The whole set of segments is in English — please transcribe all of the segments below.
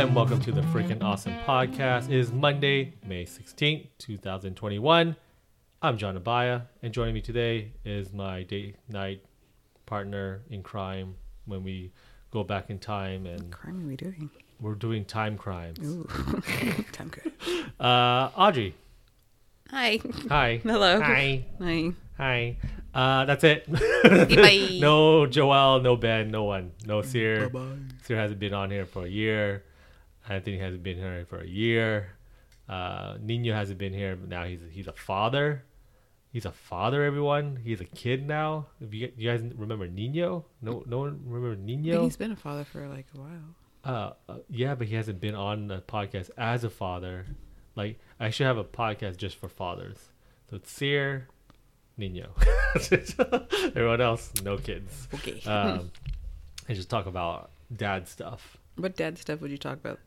and welcome to the Freaking Awesome Podcast. It is Monday, May 16th, 2021. I'm John Abaya, and joining me today is my date night partner in crime when we go back in time. And what crime are we doing? We're doing time crimes. Ooh, time crime. Audrey. Hi. Hi. Hello. Hi. Hi. Hi. That's it. Bye. No Joel, no Ben, no one. No Sear. Bye-bye. Sear hasn't been on here for a year. Anthony hasn't been here for a year. Nino hasn't been here, but now he's a father. He's a father, everyone. He's a kid now. If you guys remember Nino? No one remember Nino? He's been a father for like a while. Yeah, but he hasn't been on the podcast as a father. Like, I should have a podcast just for fathers. So it's Sear, Nino. Everyone else, no kids. Okay. And just talk about dad stuff. What dad stuff would you talk about?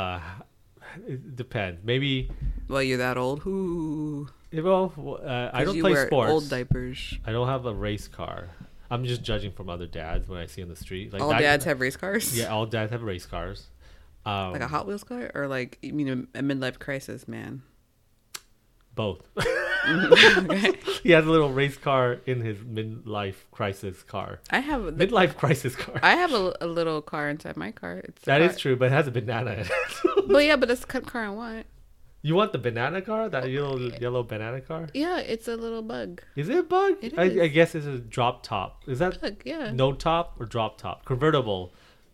It depends. Maybe. Well, you're that old. Ooh. Well, I don't you play wear sports. Old diapers. I don't have a race car. I'm just judging from other dads when I see on the street. Like all dads have race cars. Yeah, all dads have race cars. Like a Hot Wheels car, or like you mean a midlife crisis man? Both. Okay. He has a little race car in his midlife crisis car. I have Midlife crisis car. I have a little car inside my car. That is true, but it has a banana in it. Well, yeah, but that's the car I want. You want the banana car? That yellow banana car? Yeah, it's a little bug. Is it a bug? It is. I guess it's a drop top. Is that Bug, yeah. no top or drop top? Convertible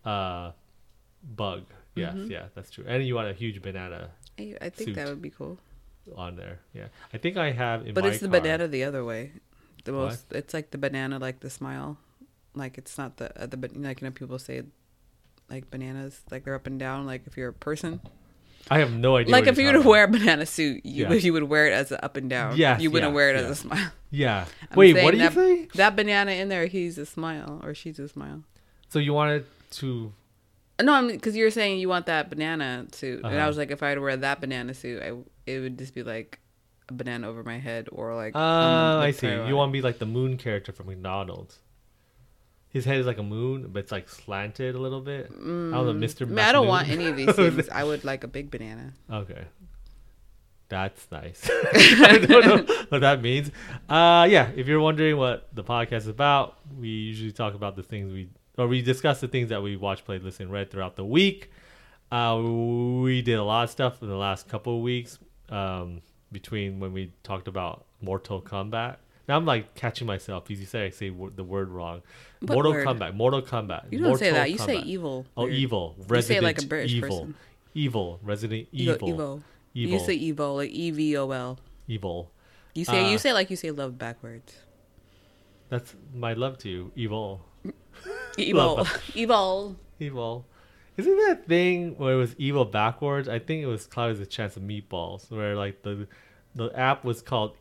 bug. Yes, yeah, that's true. And you want a huge banana I think suit that would be cool. on there. Yeah. I think I have in But my it's the car. banana the other way. The What? most. It's like the banana, like the smile. Like it's not the like people say, like bananas, like they're up and down. Like if you're a person, I have no idea. like what if you you're were to talking wear a banana suit, Yeah. you would wear it as a up and down. Yes, you wouldn't yeah, wear it yeah. as a smile. about. Yeah. I'm Wait, saying what do you that, say? That banana in there, he's a smile or she's a smile. So you wanted to? No, because you're saying you want that banana suit, and I Uh-huh. was like, if I had to wear that banana suit, it would just be like a banana over my head or like. I see. You want to be like the moon character from McDonald's. His head is like a moon, but it's like slanted a little bit. I don't know, Mr. I don't McMoon. want any of these things. I would like a big banana. Okay. That's nice. I don't know what that means. Yeah, if you're wondering what the podcast is about, we usually talk about the things we discuss the things that we watched, played, listened, read throughout the week. We did a lot of stuff in the last couple of weeks between when we talked about Mortal Kombat. Now I'm like catching myself because you say I say the word wrong. What Mortal word? Kombat. You don't say that. You say Kombat. evil. Oh, Or- evil. You Resident say it like a British evil. person. Evil. Resident You evil. go evil. Evil. You say evil, like EVOL. Evil. You say like you say love backwards. That's my love to you. Evil. Evil. Evil. Evil. Isn't that thing where it was evil backwards? I think it was Cloudy with a Chance of Meatballs, where like the app was called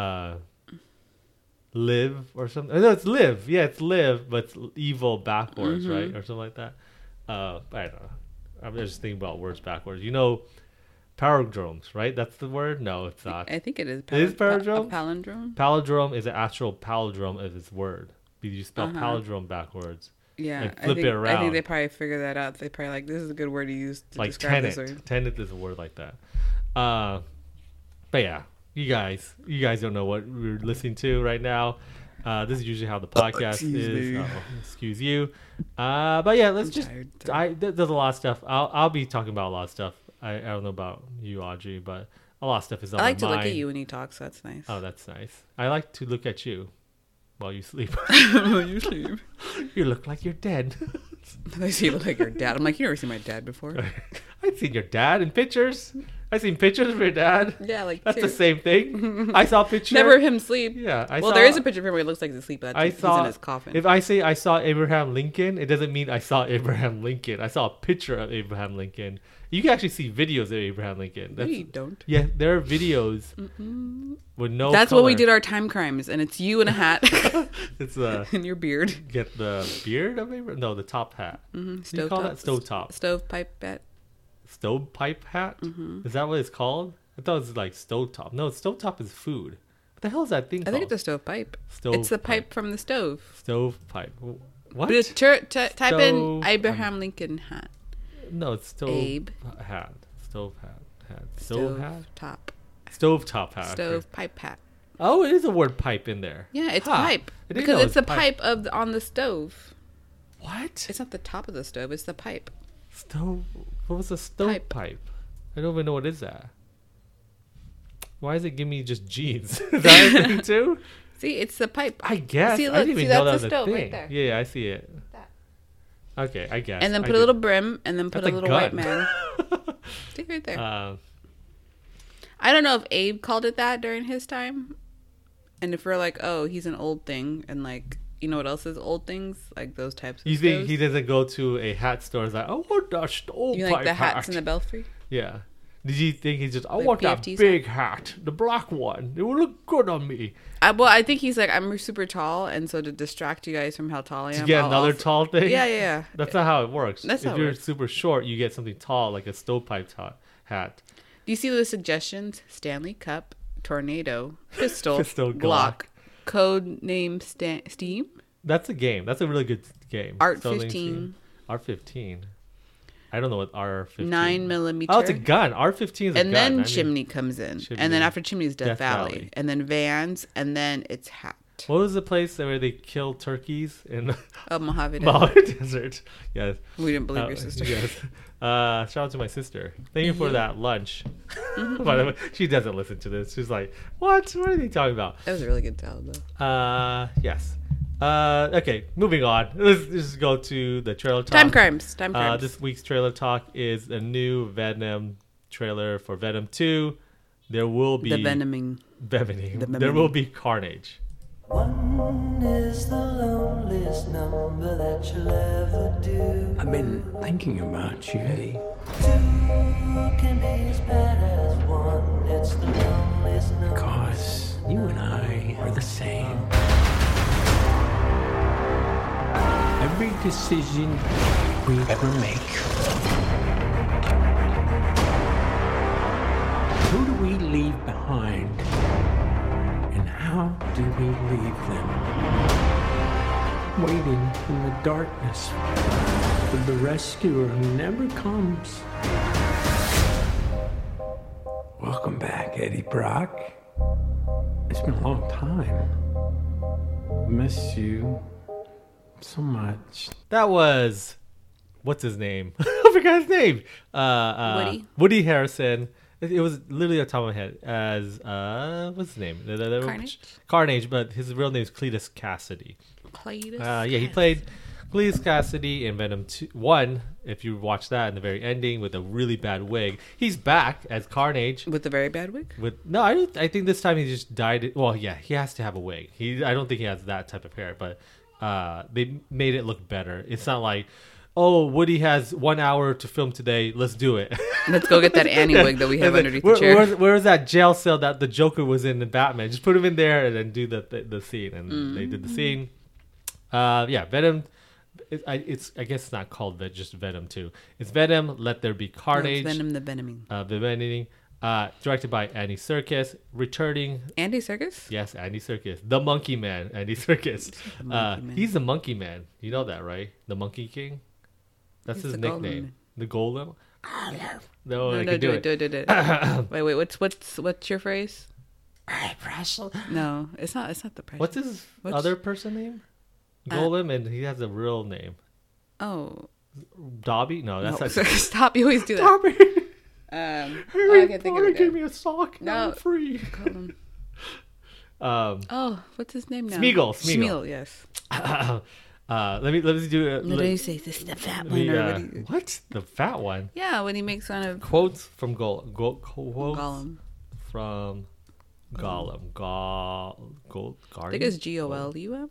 Live or something. No, it's Live. Yeah, it's Live, but it's evil backwards, right? Or something like that. I don't know. I'm just thinking about words backwards. You know, palindromes, right? That's the word? No, it's not. I think it is. It is palindrome? A palindrome? Palindrome is an actual palindrome of its word. You spell Uh-huh. palindrome backwards. Yeah. Like, I flip think, it I around. think they probably figured that out. They probably like, this is a good word to use to Like describe tenet. this word. Tenet is a word like that. But yeah, you guys don't know what we're listening to right now. This is usually how the podcast Excuse is. me. Excuse you. But yeah, let's I'm tired. there's a lot of stuff. I'll be talking about a lot of stuff. I don't know about you, Audrey, but a lot of stuff is on I like my to mind. look at you when you talk, so that's nice. Oh, that's nice. I like to look at you while you sleep. You sleep. You look like you're dead. I see you look like your dad. I'm like, you never seen my dad before. I've seen your dad in pictures. I've seen pictures of your dad. Yeah, like That's two. the same thing. I saw a picture. Never him sleep. Yeah, Well, there is a picture of him where he looks like he's asleep, but I he's saw in his coffin. If I say I saw Abraham Lincoln, it doesn't mean I saw Abraham Lincoln. I saw a picture of Abraham Lincoln. You can actually see videos of Abraham Lincoln. No, you don't. Yeah, there are videos with no. That's color. what we did our time crimes, and it's you in a hat It's and your beard. get the beard of Abraham. No, the top hat. Mm-hmm. You call that stovetop? Stovepipe hat. Stovepipe hat. Is that what it's called? I thought it was like stovetop. No, stovetop is food. What the hell is that thing I called? think it's a stovepipe. Stove It's the pipe from the stove. Stovepipe. What? But type in Stove- Abraham Lincoln hat. No, it's stove Abe. hat. Stove hat. Stove hat. Top. Stove top hat. Stove pipe hat. Oh, it is a word pipe in there. Yeah, it's Huh. pipe I didn't because know it's the pipe on the stove. What? It's not the top of the stove. It's the pipe. Stove. What was a stove pipe? I don't even know what is that. Why does it give me just jeans? Is that a thing too? See, it's the pipe. I guess. See, I look, didn't even see, know that that's was the a stove thing. right there. Yeah, I see it. That. Okay, I guess. And then I put a did- little brim, and then put That's a a little white gun. man. See right there. Uh, I don't know if Abe called it that during his time, and if we're like, oh, he's an old thing, and like, you know what else is old things? Like those types of you think stoves. he doesn't go to a hat store? It's like, I want that stove You pipe like the hats hat. in the belfry? Yeah. Did you think he's just? I Like want that PFTs big hat, the black one. It will look good on me. Well, I think he's like, I'm super tall, and so to distract you guys from how tall I am, To get I'll another also- tall thing. Yeah. That's not how it works. That's if how it you're works. super short, you get something tall like a stovepipe hat. Do you see the suggestions? Stanley Cup, Tornado, Pistol, Pistol, Glock, Code Name Steam, That's a game. That's a really good game. Art Stolen 15, Steam. R15. I don't know what R15. 9mm. Oh, it's a gun. R15 is a gun. And then I mean, Chimney comes in, Chimney. and then after Chimney is Death, Death Valley. Valley. And then Vans, and then it's Hat. what was the place where they killed turkeys in Oh, Mojave Desert. Mojave Desert? Yes. We didn't believe your sister. Yes. Shout out to my sister. Thank you for Mhm. that lunch. By the way, she doesn't listen to this. She's like, "What? What are they talking about?" That was a really good tell, though. Yes. Okay, moving on. Let's just go to the trailer talk. Time crimes. Time crimes. This week's trailer talk is a new Venom trailer for Venom 2. There will be the venoming. Venoming. The There will be carnage. One is the loneliest number that you'll ever do. I've been thinking about you, Eddie. Two can be as bad as one. It's the loneliest number. Because you and I are the same. Every decision we ever make. Who do we leave behind? And how do we leave them? Waiting in the darkness for the rescuer who never comes. Welcome back, Eddie Brock. It's been a long time. Miss you so much. That was what's his name? I forgot his name. Woody? Woody Harrelson. It was literally on top of my head as what's his name? Carnage? Carnage, but his real name is Cletus Cassidy. Cletus. Yeah, he played Cletus Cassidy in Venom 1. If you watch that in the very ending with a really bad wig, he's back as Carnage. With the very bad wig? I think this time he just dyed. Well, yeah, he has to have a wig. I don't think he has that type of hair, but they made it look better. It's not like, oh, Woody has 1 hour to film today. Let's do it. Let's go get that Annie wig that we have underneath the chair. Where's that jail cell that the Joker was in Batman? Just put him in there and then do the scene. And they did the scene. Yeah, Venom. I guess it's not called just Venom 2. It's Venom. Let There Be Carnage. No, it's Venom the Venoming. The Venoming. Directed by Andy Serkis. Returning. Andy Serkis? Yes, Andy Serkis. The Monkey Man. Andy Serkis. The Monkey Man. He's the Monkey Man. You know that, right? The Monkey King. That's He's his the nickname. Golem. The Golem. No, I No, can do it. do it. Wait, what's your phrase? No, it's not the pressure. What's his What's- other person name? Golem, and he has a real name. Oh, Dobby? No, that's no, not. stop! You always do that. Dobby. I Harry can't think Potter of it. gave me a sock. Now No. I'm free. Call him- Um, Oh, what's his name now? Smeagol. Smeagol, yes. let me do it. What do you say? This is the fat one. Or what do you- what? The fat one? Yeah, when he makes fun of Quotes from quotes Gollum. from Gollum. I think it's Golum.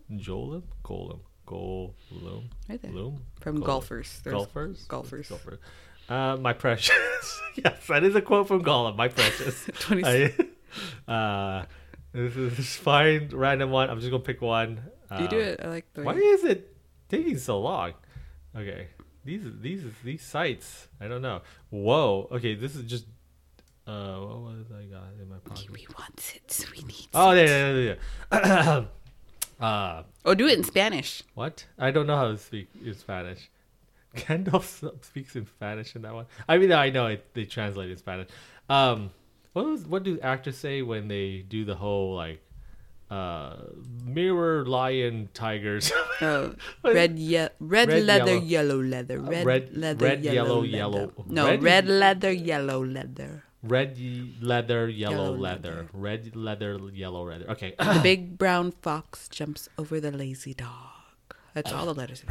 Golem. Right there. Loom. From Golem. golfers. There's Golfers. Golfers. My precious. Yes, that is a quote from Gollum. My precious. 26. This is fine. Random one. I'm just gonna pick one. You do it. I like the way Why is it taking so long? Okay, these sites. I don't know. Whoa. Okay, this is just. What was I got in my pocket? We want it. We need Oh, it. yeah. Oh, do it in Spanish. What? I don't know how to speak in Spanish. Gandalf speaks in Spanish in that one. I mean, I know they translate in Spanish. What do actors say when they do the whole like mirror, lion, tigers? Oh, red leather, yellow leather. Red yellow. No, red leather, yellow leather. Red leather, yellow leather. Red leather, yellow leather. Okay. The big brown fox jumps over the lazy dog. That's all the letters.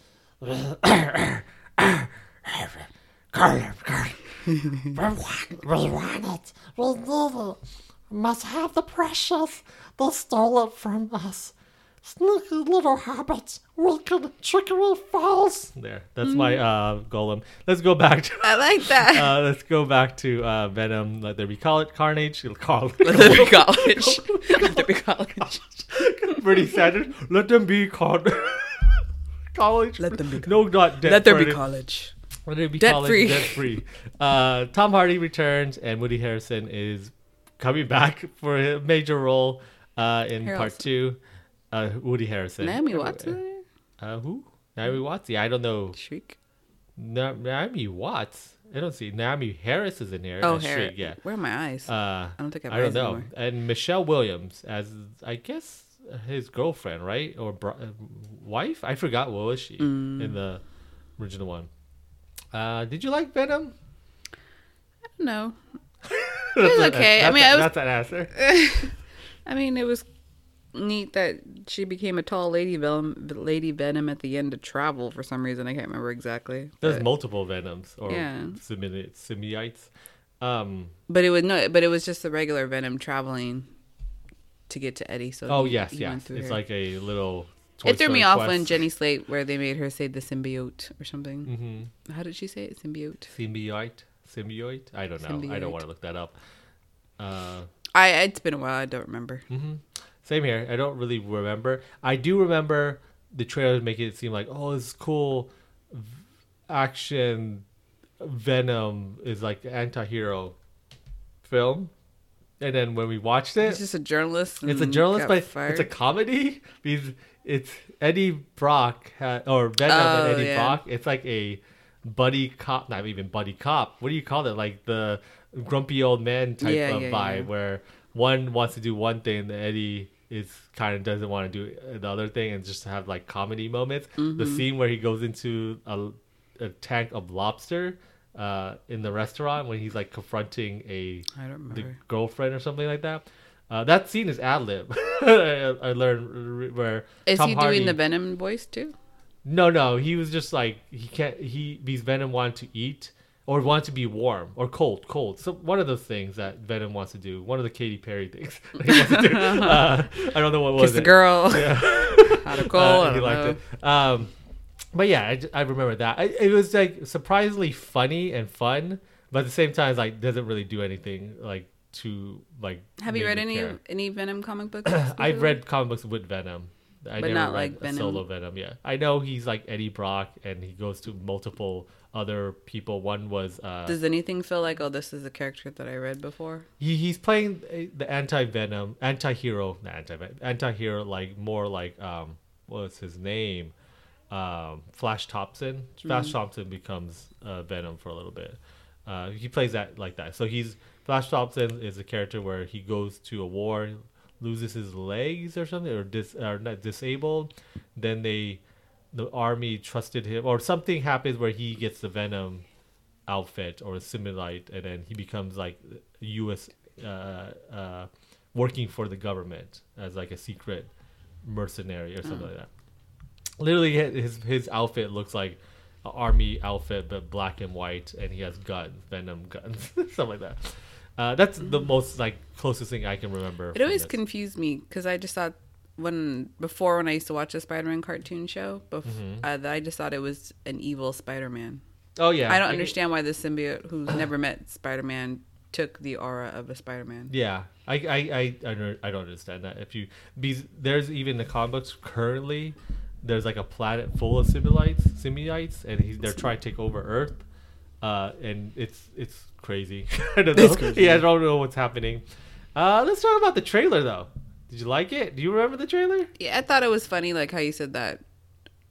We want it. We need it. Must have the precious. They stole it from us. Sneaky little hobbits. Wicked Trickery Falls. There. That's my golem. Let's go back to I like that. let's go back to Venom. Let there be Carnage. Let there be college. Let there be college. Bernie Sanders. Let them be college. Let them be No, not debt. Let there be college. Let there be Debt college. free. Debt free. Tom Hardy returns, and Woody Harrelson is coming back for a major role in part 2. Woody Harrelson. Naomi Watts is in there? Who? Naomi Watts? Yeah, I don't know. Shriek. Naomi Watts? I don't see. Naomi Harris is in here. Oh, as Harris. Shriek, yeah. Where are my eyes? I don't think I have I don't eyes know. anymore. And Michelle Williams as, I guess, his girlfriend, right? Or wife? I forgot. What was she in the original one? Did you like Venom? No. It was okay. That's an answer. I mean, it was neat that she became a tall Lady Venom at the end to travel for some reason. I can't remember exactly. There's but, multiple Venoms or Yeah. symbiotes. But it was just the regular Venom traveling to get to Eddie. So he went through It's her. like a little. Toy It threw me Story off quest. when Jenny Slate, where they made her say the symbiote or something. Mm-hmm. How did she say it? Symbiote. Symbiote. I don't know. I Symbiote. don't want to look that up. It's been a while. I don't remember. Same here. I don't really remember. I do remember the trailer making it seem like, oh, this is cool. Action Venom is like an anti-hero film. And then when we watched it, He's just a journalist. it's a and journalist, got but fired. it's a comedy because it's Eddie Brock or Venom and Eddie yeah. Brock. It's like a buddy cop, not even buddy cop. What do you call it? Like the grumpy old man type of vibe where one wants to do one thing and Eddie is kind of doesn't want to do the other thing and just have like comedy moments. The scene where he goes into a tank of lobster in the restaurant when he's like confronting I don't remember. the girlfriend or something like that. That scene is ad lib. I learned where Is Tom he Hardy, doing the Venom voice too? No, he was just like because Venom wanted to eat or wanted to be warm or cold. So one of those things that Venom wants to do. One of the Katy Perry things that he wants to do. I don't know what was Kiss the girl. Yeah. Out of cold. I he don't liked know. it. But yeah, I remember that. It was like surprisingly funny and fun, but at the same time, it's like doesn't really do anything like to like. Have you make read me care. any Venom comic books? I've read comic books with Venom. I But never not read like a Venom. solo Venom. Yeah, I know he's like Eddie Brock, and he goes to multiple other people. One was Does anything feel like, oh, this is a character that I read before? he's playing the anti-Venom, anti-hero, not anti-Venom, anti-hero, like more like what's his name? Flash Thompson. Flash Thompson becomes Venom for a little bit. He plays that like that. So Flash Thompson is a character where he goes to a war, loses his legs or something, or not disabled. Then the army trusted him, or something happens where he gets the Venom outfit or a Simulite, and then he becomes like U.S. Working for the government as like a secret mercenary or something like that. Literally, his outfit looks like an army outfit, but black and white, and he has guns, Venom guns, something like that. That's the most like closest thing I can remember. It from always this. confused me because I just thought when I used to watch the Spider-Man cartoon show, I just thought it was an evil Spider-Man. Oh yeah, I don't understand why the symbiote who's never met Spider-Man took the aura of a Spider-Man. Yeah, I don't understand that. There's even the comic books currently. There's like a planet full of symbiotes, and they're trying to take over Earth, and it's crazy. I don't know. Yeah, I don't know what's happening. Let's talk about the trailer though. Did you like it? Do you remember the trailer? Yeah, I thought it was funny, like how you said that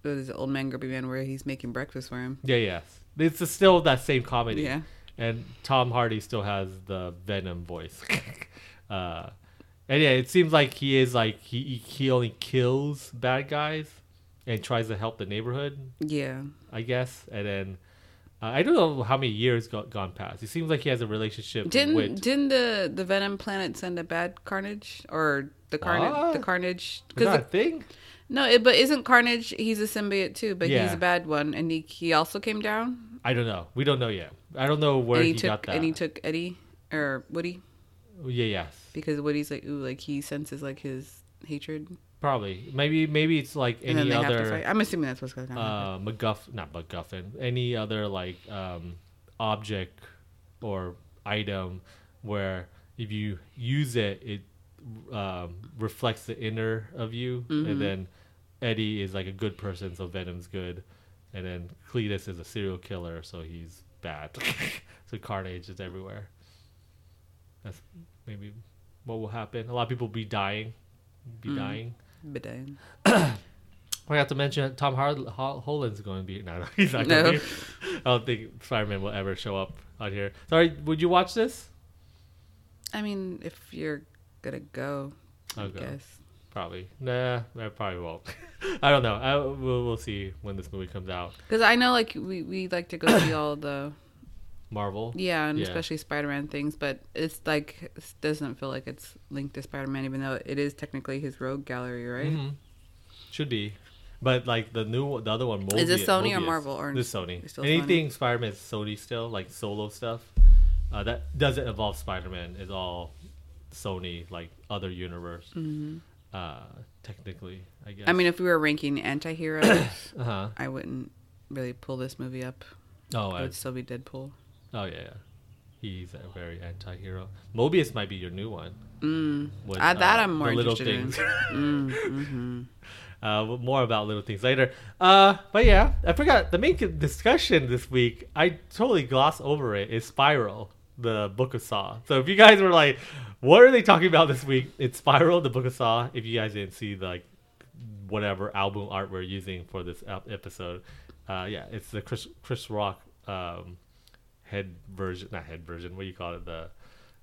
what is it, Old Man Grumpy Man, where he's making breakfast for him. Yeah, yes. It's still that same comedy. Yeah. And Tom Hardy still has the Venom voice. And yeah, it seems like he is like he only kills bad guys and tries to help the neighborhood, Yeah. I guess. And then I don't know how many years gone past. It seems like he has a relationship with. Didn't the Venom planet send a bad Carnage, or the Carnage? What? The Carnage, Is that a thing? no, but isn't Carnage? He's a symbiote too, but he's Yeah. a bad one, and he also came down. I don't know. We don't know yet. I don't know where And he he got took that. and he took Eddie or Woody, Yeah, yes. because Woody's like, ooh, like he senses like his hatred, Probably. Maybe it's like and then any they have to other fight. I'm assuming that's what's going to happen. not MacGuffin, any other like object or item where if you use it, it reflects the inner of you, Mm-hmm. and then Eddie is like a good person, so Venom's good, and then Cletus is a serial killer, so he's bad. So Carnage is everywhere. That's maybe what will happen. A lot of people be dying. Dying. But then, I have to mention Tom Holland's going to be. No, he's not going to No. be. I don't think Spider-Man will ever show up on here. Sorry, would you watch this? I mean, if you're gonna go, I I'll go. guess. Probably. Nah, I probably won't. I don't know. We'll see when this movie comes out. Because I know, like, we like to go see all the Marvel. yeah, and Yeah. especially Spider-Man things, but it's like it doesn't feel like it's linked to Spider-Man, even though it is technically his rogue gallery, right? Mhm. Should be. But like the other one, Mobius. Is it Sony or Mobius. Marvel, or This is Sony? it's still Anything Spider-Man is Sony still, like solo stuff. That doesn't involve Spider-Man. Is all Sony, like other universe. Technically, I guess. I mean, if we were ranking anti-heroes, uh-huh. I wouldn't really pull this movie up. Oh, It would still be Deadpool. oh yeah. He's a very anti-hero. Mobius might be your new one. With, That I'm more the little interested things. in. More about little things later. But yeah, I forgot the main discussion this week. I totally glossed over it. Is Spiral, the Book of Saw. So if you guys were like, "What are they talking about this week?" It's Spiral, the Book of Saw. If you guys didn't see the like whatever album art we're using for this episode, yeah, it's the Chris Rock head version, not head version. What do you call it? The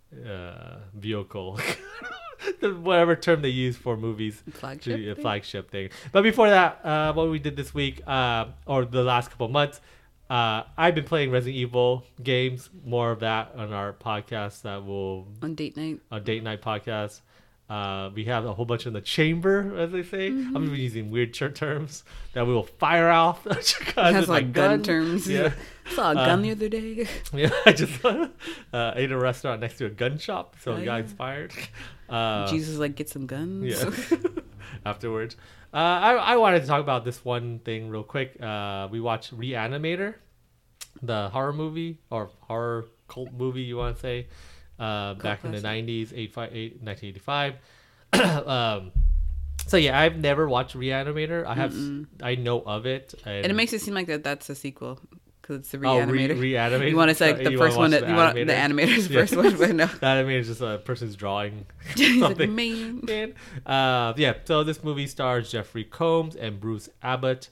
vehicle. Whatever term they use for movies, Flagship thing? flagship thing. But before that, what we did this week, or the last couple months, I've been playing Resident Evil games. More of that on our podcast that will On date night. a date night podcast. We have a whole bunch in the chamber, as they say. I'm even using weird terms that we will fire off. It has like gun terms. Yeah. I saw a gun the other day. Yeah, I just ate a restaurant next to a gun shop, so I Oh, got yeah. inspired. Jesus, like, get some guns. Yeah. Afterwards, I wanted to talk about this one thing real quick. We watched Reanimator, the horror movie or horror cult movie, you want to say, back in the classic. 90s, 1985. So yeah, I've never watched Reanimator. I know of it, And it makes it seem like that's a sequel. Because it's the Oh, Reanimator. Reanimator. You want to say like, the You first wanna one watch that you want the animator's Yeah. first one, but no. That is just a person's drawing He's like, something. man. Yeah, so this movie stars Jeffrey Combs and Bruce Abbott.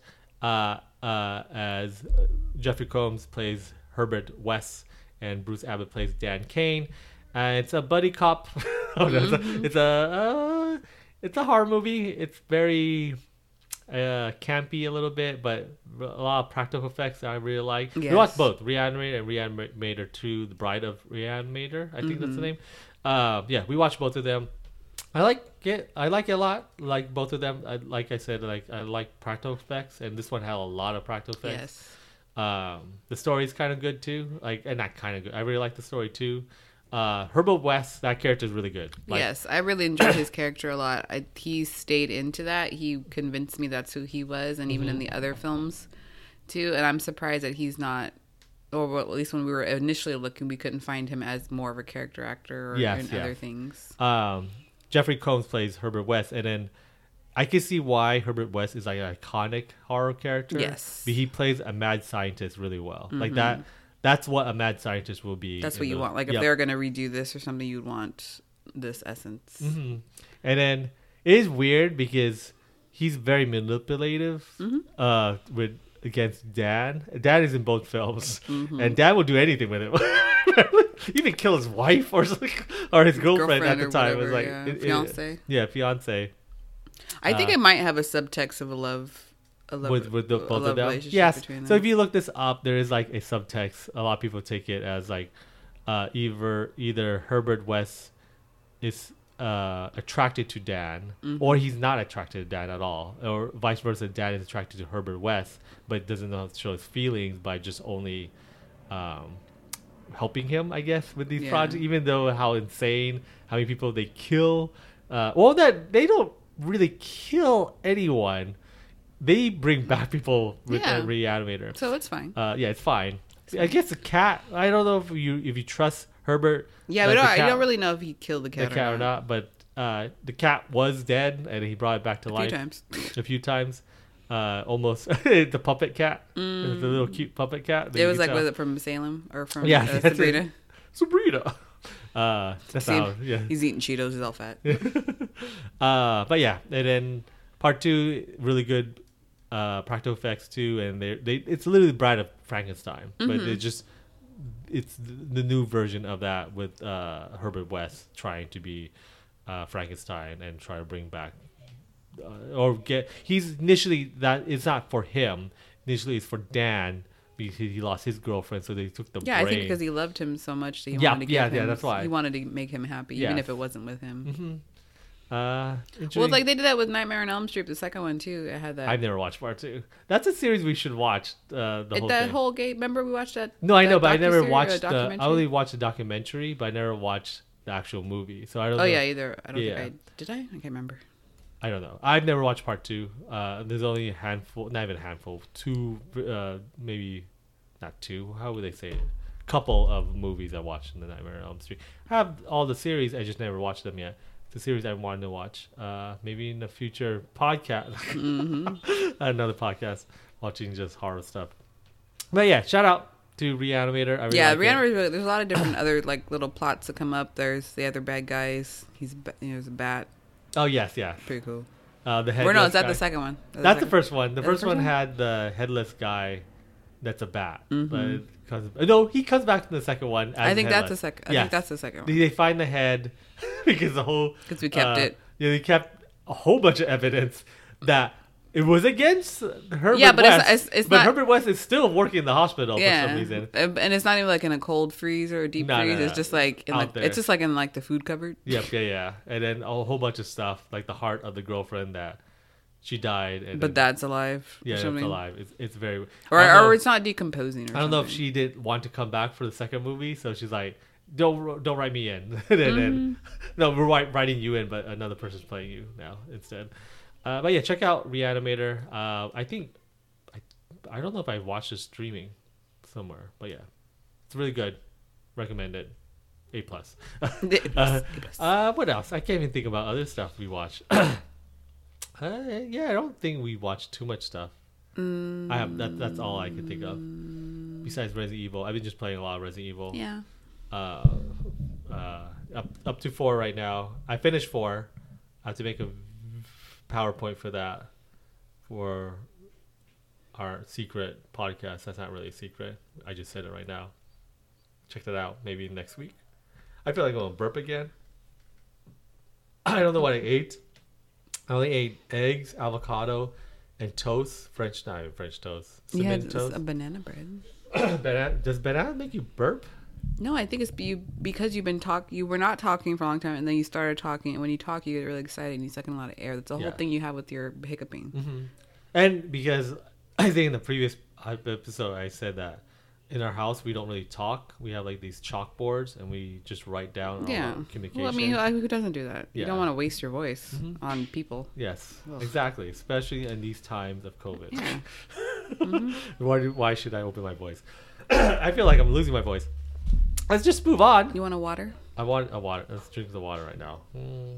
As Jeffrey Combs plays Herbert West and Bruce Abbott plays Dan Kane. It's a buddy cop. It's a horror movie. It's very campy a little bit, but a lot of practical effects that I really like. We Yes. watched both Reanimator and Reanimator 2, The Bride of Reanimator. I think that's the name. Yeah, we watched both of them. I like it a lot. Like both of them. Like I said, I like practical effects, and this one had a lot of practical effects. Yes. The story's kind of good too. And not kind of good. I really like the story too. Herbert West, that character is really good. Yes, I really enjoyed his character a lot. He stayed into that. He convinced me that's who he was, and even in the other films, too. And I'm surprised that he's not, or at least when we were initially looking, we couldn't find him as more of a character actor or Yes, in yeah. other things. Jeffrey Combs plays Herbert West, and then I can see why Herbert West is like an iconic horror character. Yes. But he plays a mad scientist really well. Like that. That's what a mad scientist will be. That's in what you the- want. Like if Yep. they were going to redo this or something, you'd want this essence. And then it is weird because he's very manipulative with against Dan. Dan is in both films, and Dan will do anything with him. Even kill his wife or something, or his girlfriend at the or time. whatever, It was like fiance. fiance. I think it might have a subtext of a love With both of them. relationship Yes. between them. So if you look this up, there is like a subtext. A lot of people take it as like either Herbert West is attracted to Dan, or he's not attracted to Dan at all, or vice versa. Dan is attracted to Herbert West, but doesn't know how to show his feelings by just only helping him, I guess, with these projects. Even though how insane, how many people they kill. That they don't really kill anyone. They bring back people with a reanimator. So it's fine. It's fine. I guess the cat. I don't know if you trust Herbert. Yeah, I I don't really know if he killed the cat, or not. But the cat was dead, and he brought it back to life a few times. Almost the puppet cat, the little cute puppet cat. It was like, was it from Salem or from that's Sabrina? it. Sabrina. That's how. Yeah. He's eating Cheetos. He's all fat. But yeah, and then part 2, really good practical effects too, and it's literally Bride of Frankenstein, but it's the new version of that with Herbert West trying to be Frankenstein and try to bring back he's initially that it's not for him. Initially, it's for Dan because he lost his girlfriend, so they took the brain. I think because he loved him so much that he wanted to give him. That's why he wanted to make him happy, even if it wasn't with him. Well, like they did that with Nightmare on Elm Street, the second one too. It had that. I've never watched part 2. That's a series we should watch. Whole game. Remember we watched that? No, I know, but I never watched I only watched the documentary, but I never watched the actual movie. So I don't. Either. I don't think I did. I can't remember. I don't know. I've never watched part 2. There's only a handful, not even a handful, 2, maybe not 2. How would they say it? Couple of movies I watched in the Nightmare on Elm Street. I have all the series. I just never watched them yet. The series I wanted to watch. Maybe in a future podcast, another podcast, watching just horror stuff. But yeah, shout out to Reanimator. I really like Reanimator. There's a lot of different other like little plots that come up. There's the other bad guys. There's a bat. Oh yes, yeah. Pretty cool. The headless is that guy. the second one? That's the first one. The first one had the headless guy. That's a bat. But he comes back in the second one. I think that's the second. I think that's the second one. They find the head because we kept it. Yeah, they kept a whole bunch of evidence that it was against Herbert but West. It's but not, Herbert West is still working in the hospital for some reason. And it's not even like in a cold freeze or a deep freeze. It's just like it's just like in like the food cupboard. Yep, yeah. And then a whole bunch of stuff like the heart of the girlfriend that she died. But that's alive. Yeah, that's alive. It's very. Or it's not decomposing. I don't know if she didn't want to come back for the second movie, so she's like, don't write me in. then no, we're writing you in, but another person's playing you now instead. But yeah, check out Reanimator. I think I don't know if I watched it streaming somewhere, but yeah, it's really good. Recommend it. A+. What else? I can't even think about other stuff we watched. I don't think we watched too much stuff. I have that's all I can think of. Besides Resident Evil, I've been just playing a lot of Resident Evil. Yeah. Up to 4 right now. I finished 4. I have to make a PowerPoint for that for our secret podcast. That's not really a secret. I just said it right now. Check that out maybe next week. I feel like I'm gonna burp again. I don't know what I ate. I only ate eggs, avocado, and toast. French toast. Cinnamon toast. A banana bread. Does banana make you burp? No, I think it's because you've been you were not talking for a long time, and then you started talking, and when you talk, you get really excited, and you suck in a lot of air. That's the whole thing you have with your hiccuping. Mm-hmm. And because I think in the previous episode, I said that in our house, we don't really talk. We have like these chalkboards, and we just write down our communication. Well, I mean, who doesn't do that? You don't want to waste your voice on people. Yes, exactly. Especially in these times of COVID. Yeah. Why should I open my voice? I feel like I'm losing my voice. Let's just move on. You want a water? I want a water. Let's drink the water right now.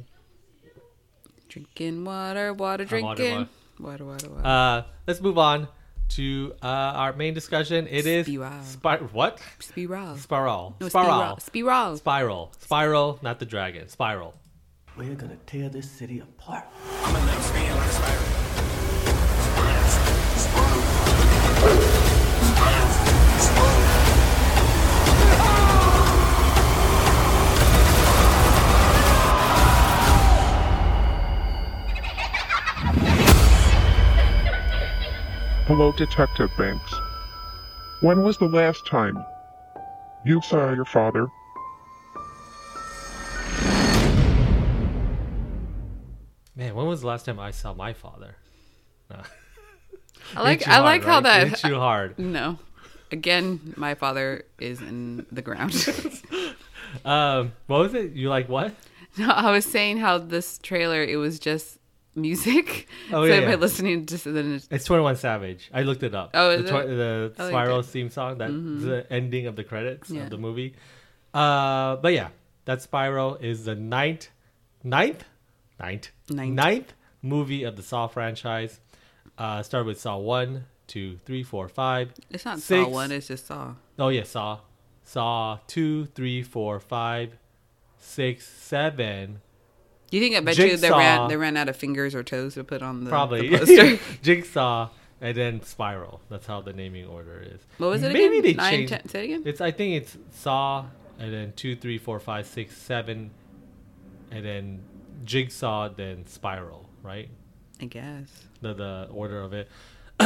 Drinking water, drinking. Water. Let's move on to our main discussion. It is what? Spiral. No, Spiral, not the dragon. Spiral. We're gonna tear this city apart. I'm a next man like a spiral. Hello, Detective Banks. When was the last time you saw your father? Man, when was the last time I saw my father? No. I like Hit I you like hard, how right? that Hit you hard. No. Again, my father is in the ground. What was it? You like what? No, I was saying how this trailer, it was just music. Oh, so yeah, by yeah. listening to then it's, It's 21 Savage. I looked it up. Oh, is the I like Spiral it. theme song, that the ending of the credits Yeah. of the movie. But yeah, that Spiral is the ninth movie of the Saw franchise. Started with Saw 1, 2, 3, 4, 5. it's not 6. Saw 1, it's just Saw. Oh yeah, Saw. Saw 2, 3, 4, 5, 6, 7. Do you think I bet Jigsaw. they ran out of fingers or toes to put on the Probably. the poster? Jigsaw and then Spiral. That's how the naming order is. What was it Maybe again? they 9, changed. 10, say it again? It's I think it's Saw and then 2, 3, 4, 5, 6, 7 and then Jigsaw then Spiral, right? I guess. The order of it.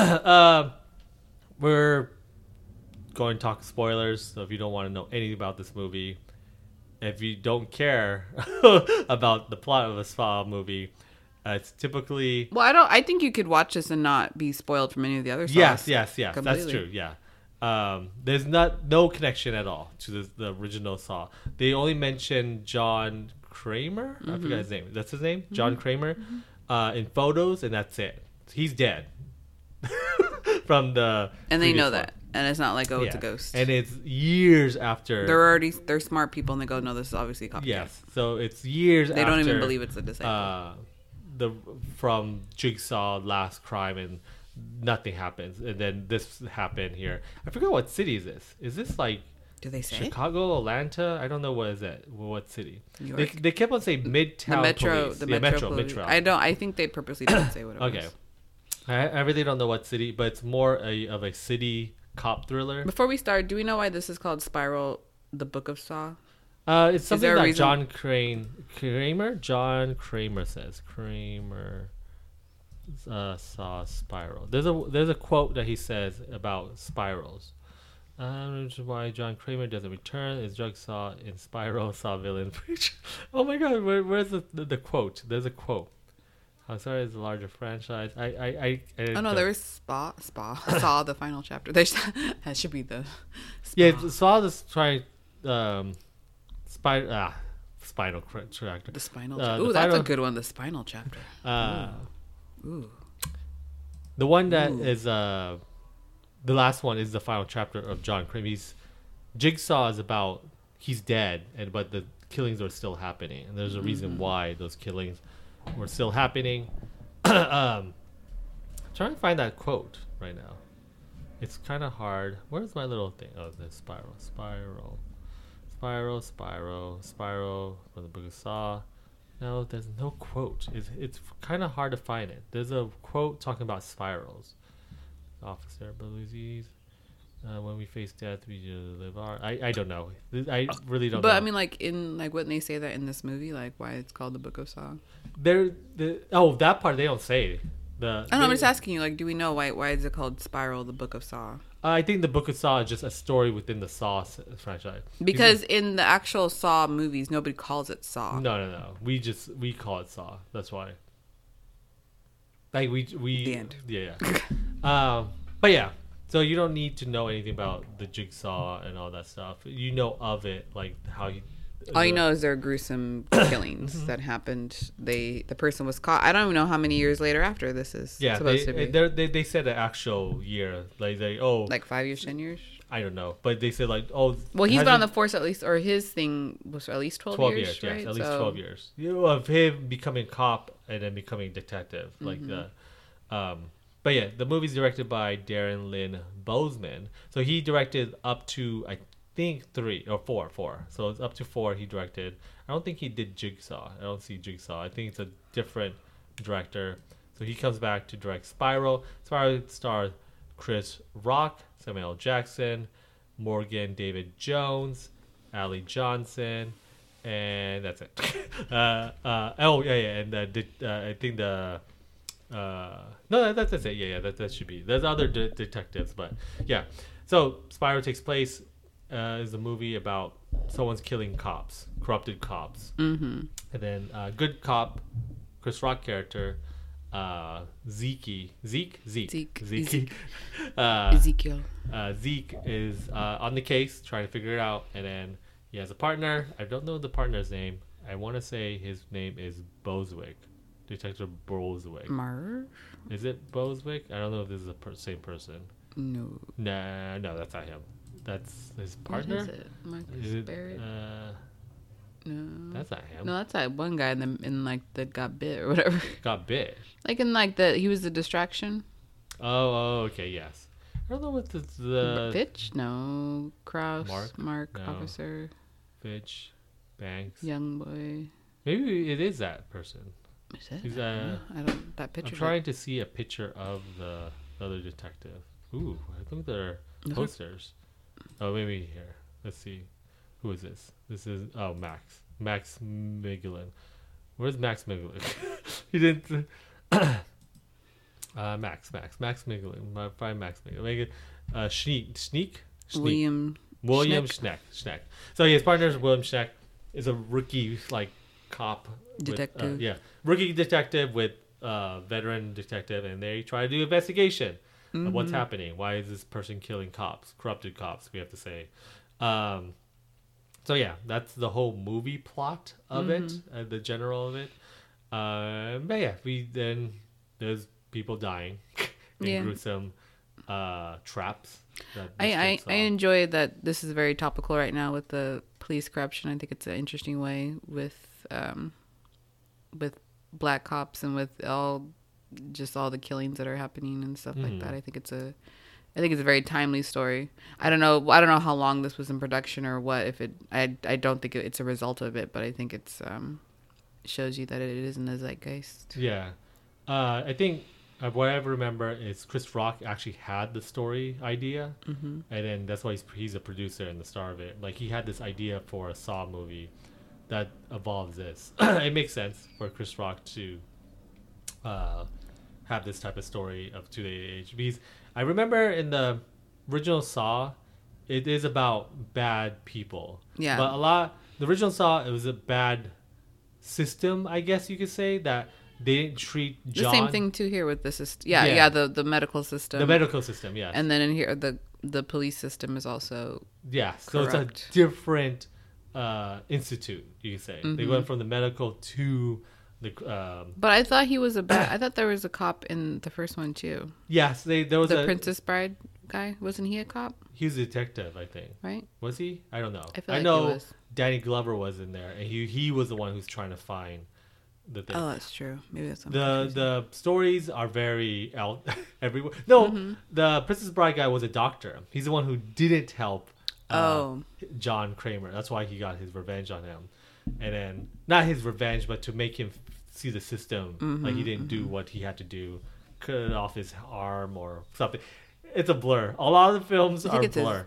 We're going to talk spoilers, so if you don't want to know anything about this movie, if you don't care about the plot of a Saw movie, it's typically Well, I think you could watch this and not be spoiled from any of the other Saws. yes. That's Completely. true. Yeah. There's no connection at all to the original Saw. They only mention John Kramer. I forgot his name. That's his name, John Kramer, in photos, and that's it. He's dead. From the And they previous know one. that. And it's not like, oh, it's a Yeah. ghost. and it's years after. They're smart people and they go, no, this is obviously a copycat. Yes, so it's years. They after, don't even believe it's a disciple. From Jigsaw Last Crime, and nothing happens, and then this happened here. I forgot what city is this. Is this like Do they say? Chicago, Atlanta? I don't know what is that. What city? New They, York. they kept on saying Midtown The Metro, Police. the Yeah, Metro, Metro. Police. I think they purposely didn't say what it Okay. was. I really don't know what city, but it's more of a city cop thriller. Before we start, do we know why this is called Spiral, the Book of Saw? It's something there a that reason- John Kramer says. Kramer saw Spiral. There's a quote that he says about spirals. Which is why John Kramer doesn't return. Is Jigsaw in Spiral saw villain preach? Oh my God, where's the quote? There's a quote. I'm sorry, it's a larger franchise. I Oh no, there is Saw, the final chapter. That should be the Spa. Yeah, Saw is trying spinal tractor. The spinal. the Ooh, that's final- a good one. The spinal chapter. Ooh. The one that is the last one is the final chapter of John Kramer. Jigsaw is about he's dead, but the killings are still happening, and there's a reason why those killings were still happening. Trying to find that quote right now. It's kind of hard. Where's my little thing? Oh, the spiral from the Book of Saw. No, there's no quote. It's kind of hard to find it. There's a quote talking about spirals. Officer believes when we face death, we just live our. I don't know. I really don't know. But I mean, like when they say that in this movie, like why it's called the Book of Saw. That part they don't say. I don't know. I'm just asking you. Like, do we know why is it called Spiral, the Book of Saw? I think the Book of Saw is just a story within the Saw franchise. Because in the actual Saw movies, nobody calls it Saw. No. We call it Saw. That's why. Like we The end. Yeah. But yeah. So you don't need to know anything about the Jigsaw and all that stuff. You know of it, like how you. All you know is there are gruesome killings that happened. The person was caught. I don't even know how many years later after this is supposed to be. They said the actual year, like 5 years, 10 years. I don't know, but they said well, he's been on the force at least, or his thing was at least 12 years, right? Yes, at least 12 years. Of him becoming cop and then becoming detective, But yeah, the movie's directed by Darren Lynn Bousman. So he directed up to, I think, 3 or 4. So it's up to 4 he directed. I don't think he did Jigsaw. I don't see Jigsaw. I think it's a different director. So he comes back to direct Spiral. Spiral stars Chris Rock, Samuel L. Jackson, Morgan David Jones, Ali Johnson, and that's it. And I think the No, that's it. Yeah, that should be. There's other detectives, but yeah. So Spyro takes place is a movie about someone's killing cops, corrupted cops, and then good cop, Chris Rock character, Zeke. Ezekiel. Zeke is on the case trying to figure it out, and then he has a partner. I don't know the partner's name. I want to say his name is Boswick, Detective Boswick. Marv? Is it Boswick? I don't know if this is the same person. No. Nah, no, that's not him. That's his partner. What is it? Marcus Is it, Barrett? No. that's not him. No, that's that one guy in like that got bit or whatever. Got bit. Like in like he was the distraction. Oh, okay, yes. I don't know what the Fitch? No. Kraus. Mark. No. Officer. Fitch, Banks. Young boy. Maybe it is that person. Is it? He's I don't. That picture. I'm trying to see a picture of the other detective. Ooh, I think they're posters. Oh, maybe here. Let's see. Who is this? This is Max. Max Migulin. Where's Max Migulin? He didn't. Max Migulin. Find Max Migulin. Schneek. William Schneck. So his partner is William Schneck. Is a rookie like cop detective. With, rookie detective with veteran detective, and they try to do investigation of what's happening. Why is this person killing cops, corrupted cops? We have to say. So yeah, that's the whole movie plot of it, the general of it. But yeah, there's people dying in gruesome traps. I enjoy that this is very topical right now with the police corruption. I think it's an interesting way with black cops and with all the killings that are happening and stuff like that. I think it's a very timely story. I don't know how long this was in production or what. I don't think it's a result of it, but I think it shows you that it is in the zeitgeist. Yeah, I think what I remember is Chris Rock actually had the story idea, and then that's why he's a producer and the star of it. Like he had this idea for a Saw movie that evolves this. It makes sense for Chris Rock to have this type of story of To The Age because I remember in the original Saw, it is about bad people. Yeah. But the original Saw, it was a bad system, I guess you could say, that they didn't treat John. The same thing too here with the system. Yeah, the medical system. The medical system, yes. And then in here, the police system is also so corrupt. it's a different institute, you could say. They went from the medical to the. But I thought he was I thought there was a cop in the first one too. Yes, there was the Princess Bride guy. Wasn't he a cop? He was a detective, I think. Right? Was he? I don't know. I know he was. Danny Glover was in there, and he was the one who's trying to find the thing. Oh, that's true. Maybe that's the stories are very out everywhere. No, the Princess Bride guy was a doctor. He's the one who didn't help John Kramer. That's why he got his revenge on him. And then not his revenge, but to make him see the system. Like he didn't do what he had to do, cut off his arm or something. It's a blur. A lot of the films are blur.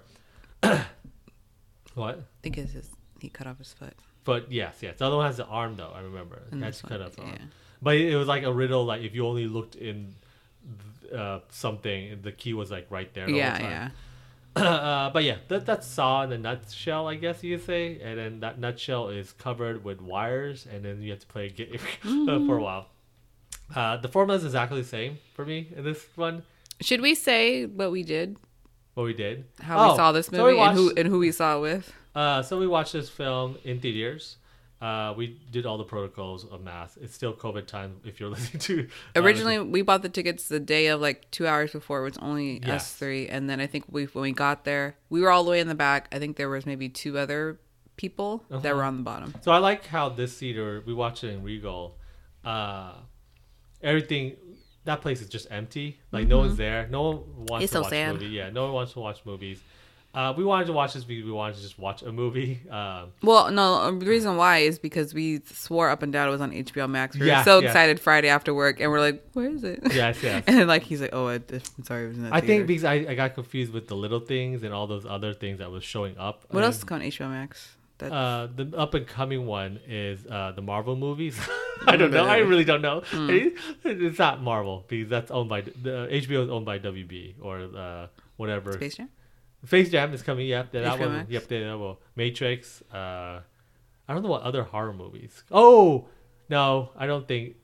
What? I think it's he cut off his foot. But yes. The other one has the arm though. I remember. It had to cut off the arm. Yeah. But it was like a riddle. Like if you only looked in something, the key was like right there. The whole time. But yeah, that's Saw in a nutshell, I guess you could say. And then that nutshell is covered with wires, and then you have to play a game for a while. The formula is exactly the same for me in this one. Should we say what we did? What we did? How we saw this movie and who we saw it with? So we watched this film in theaters. We did all the protocols of math. It's still COVID time if you're listening to... Originally, we bought the tickets the day of, like 2 hours before. It was only us three. And then I think when we got there, we were all the way in the back. I think there was maybe 2 other people that were on the bottom. So I like how this theater, we watched it in Regal. Everything... That place is just empty. Like, no one's there. No one wants to watch a movie. Yeah, no one wants to watch movies. We wanted to watch this because we wanted to just watch a movie. Well, no, the reason why is because we swore up and down it was on HBO Max. We were so excited Friday after work, and we're like, where is it? Yes. And then, like, he's like, I'm sorry, it was in that theater. Think because I got confused with the little things and all those other things that was showing up. What else is on HBO Max? The up and coming one is the Marvel movies. I don't know. I really don't know. It's not Marvel because that's owned by the HBO is owned by WB or whatever. Space Jam. Space Jam is coming. Yep, that HBO one. Max? Yep, that one. Matrix. I don't know what other horror movies. Oh no, I don't think.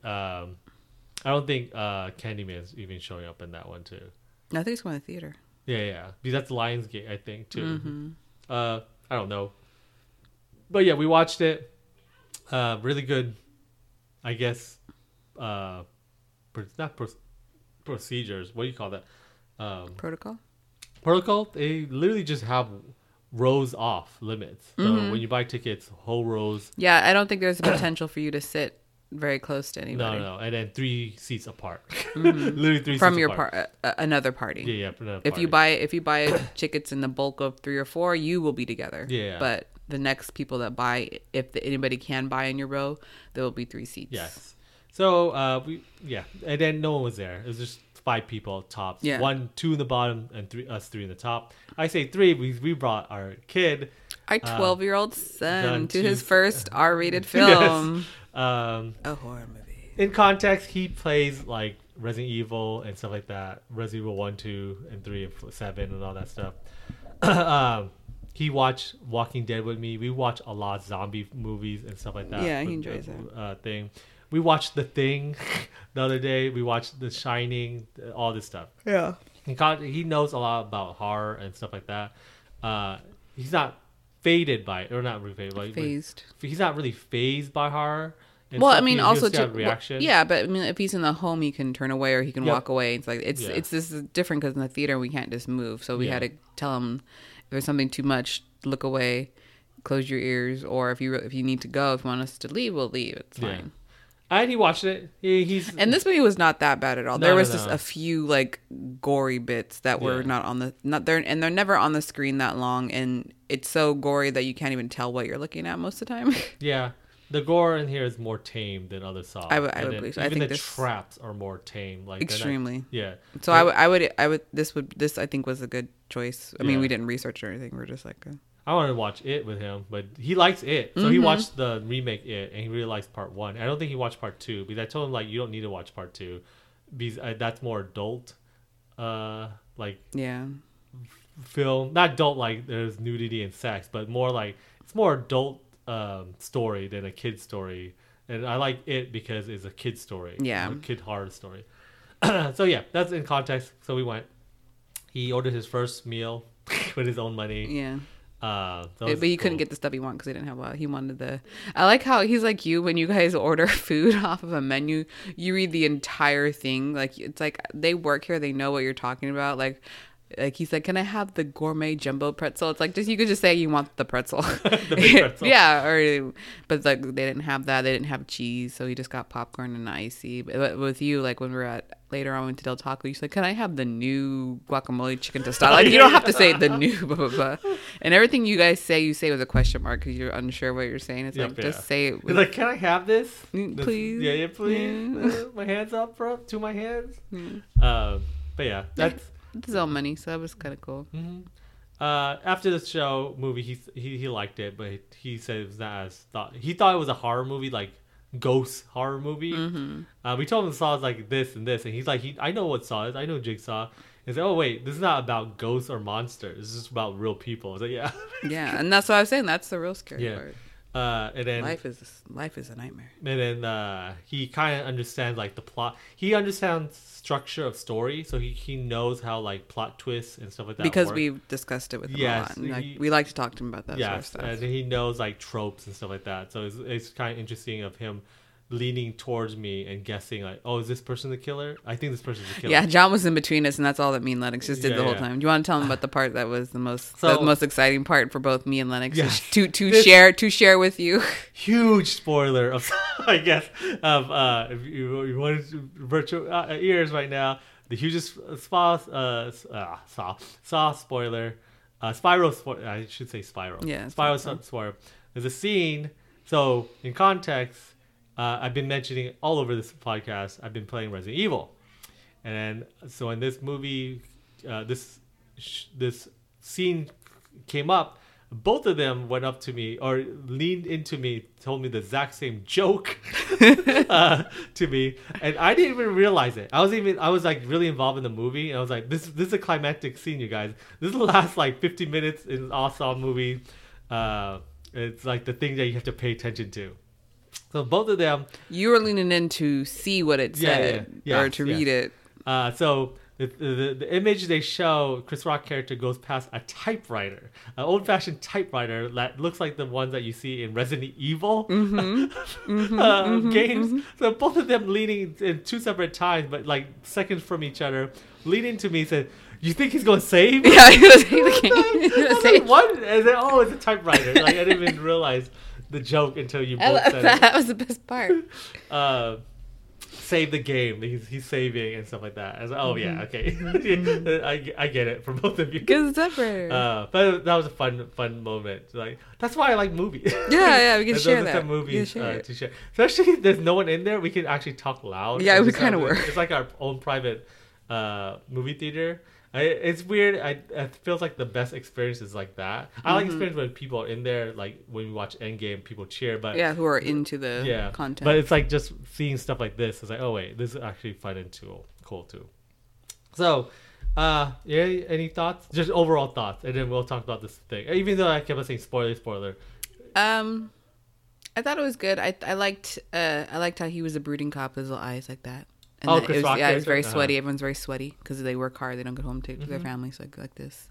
Candyman is even showing up in that one too. I think it's going to the theater. Yeah, because that's Lionsgate, I think too. I don't know, but yeah, we watched it. Really good, I guess. Procedures. What do you call that? Protocol. Protocol. They literally just have rows off limits. So when you buy tickets, whole rows. Yeah, I don't think there's a potential for you to sit very close to anybody. No, and then 3 seats apart. Literally 3 From seats your apart. another party. Yeah, from another If you party. buy tickets in the bulk of 3 or 4, you will be together. Yeah. But the next people that buy, if anybody can buy in your row, there will be 3 seats. Yes. So and then no one was there. It was just 5 people tops. Yeah. 2 in the bottom and 3 in the top. I say 3 because we brought our kid. Our 12-year-old son to his choose- first R-rated film. A horror movie. In context, he plays like Resident Evil and stuff like that. Resident Evil 1, 2, and 3, and 7, and all that stuff. He watched Walking Dead with me. We watch a lot of zombie movies and stuff like that. Yeah, he enjoys it. Thing. We watched The Thing the other day. We watched The Shining, all this stuff. Yeah. He knows a lot about horror and stuff like that. He's not faded by it, or not really faded, but Phased. He's not really phased by horror. And Well, stuff. I mean, He'll also still to have reaction. yeah, but I mean, if he's in the home, he can turn away or he can Yep. walk away. It's like Yeah. it's this is different because in the theater we can't just move, so we Yeah. had to tell him if there's something too much, look away, close your ears, or if you need to go, if you want us to leave, we'll leave. It's Yeah. fine. And he watched it. He's And this movie was not that bad at all. No, There was no, just no. a few like gory bits that were Yeah. not on the they're never on the screen that long, and it's so gory that you can't even tell what you're looking at most of the time. yeah. The gore in here is more tame than other Saw. I would And then believe so. I Even think the this- traps are more tame. Like they're not- Extremely. yeah. So I would this I think was a good choice. I mean, Yeah. we didn't research or anything. We're just like I wanted to watch it with him, but he likes it. So he Mm-hmm. watched the remake It, and he really likes part 1. I don't think he watched part 2 because I told him like you don't need to watch part 2 because that's more adult, like yeah. film. Not adult like there's nudity and sex, but more like it's more adult story than a kid story. And I like it because it's a kid story. Yeah. A kid horror story. So yeah, that's in context. So we went. He ordered his first meal with his own money. Yeah. That But was he couldn't cool. get the stuff he wanted because he didn't have a lot. He wanted the. I like how he's like you when you guys order food off of a menu. You read the entire thing. Like it's like they work here. They know what you're talking about. Like he's like, can I have the gourmet jumbo pretzel? It's like you could just say you want the pretzel. The big pretzel. Yeah. But like they didn't have that. They didn't have cheese, so he just got popcorn and icy. But with you, like when we were later on went to Del Taco, you said, can I have the new guacamole chicken tostada? Like you don't have to say the new blah, blah, blah. And everything you guys say, you say with a question mark because you're unsure what you're saying. It's Yep, like yeah. just say it. He's With, like, can I have this? This- please. Yeah, please. Yeah. My hands up, bro. To my hands. But yeah, that's. it's his own money, so that was kind of cool. After the show movie, he liked it, but he said it was not as thought. He thought it was a horror movie, like ghost horror movie. We told him Saw is like this and this, and he's like, I know what Saw is. I know Jigsaw. He's like, oh wait, this is not about ghosts or monsters. This is just about real people. I was like, yeah, Yeah, and that's what I was saying. That's the real scary yeah. part. And then Life is a nightmare. And then he kind of understands like the plot. He understands structure of story, so he knows how like plot twists and stuff like that. Because work. we've discussed it with him Yes, a lot. And, like, he- we like to talk to him about that sort of yes, stuff. and he knows like tropes and stuff like that. So it's kind of interesting of him leaning towards me and guessing like, oh, is this person the killer? I think this person's the killer. Yeah, John was in between us, and that's all that me and Lennox just did Yeah, the whole yeah. time. Do you want to tell him about the part that was the most So- exciting part for both me and Lennox? Yes. To This- share with you. Huge spoiler of I guess of if you want to virtual ears right now. The hugest Saw spoiler, Spyro spoiler. I should say Spyro. Yeah, Spyro spoiler. There's a scene. So in context, I've been mentioning it all over this podcast. I've been playing Resident Evil, and so in this movie, this scene came up both of them went up to me or leaned into me, told me the exact same joke to me, and I didn't even realize it. I was like really involved in the movie, and I was like, this is a climactic scene, you guys. This will last like 50 minutes in an awesome movie. It's like the thing that you have to pay attention to. So both of them, You were leaning in to see what it said or to read it. so the image they show, Chris Rock character goes past a typewriter, an old-fashioned typewriter that looks like the ones that you see in Resident Evil games. So both of them leaning in two separate times, but like seconds from each other, leaning to me, said, "You think he's gonna save?" Yeah, he was saying the game. I was like, what? And then, oh, it's a typewriter. Like I didn't even realize the joke until you both said it. That was the best part. Save the game. He's saving and stuff like that. I was like, oh yeah, okay. I get it from both of you. Because it's separated. But that was a fun moment. Like that's why I like movies. Yeah, we can Those share are that. some movies We can share it. to share. Especially if there's no one in there, we can actually talk loud. Yeah, and we just kinda have were. It's like our own private movie theater. It's weird. It feels like the best experience is like that. I like experience when people are in there, like when we watch Endgame, people cheer. But Yeah, who are into the content. but it's like just seeing stuff like this. It's like, oh wait, this is actually fun and cool too. So, yeah, any thoughts? Just overall thoughts, and then we'll talk about this thing. Even though I kept on saying spoiler. I thought it was good. I liked how he was a brooding cop with his little eyes like that. And Oh, that Chris it was, Rock yeah, it was very character? sweaty. Everyone's very sweaty because they work hard. They don't get home to their families like this.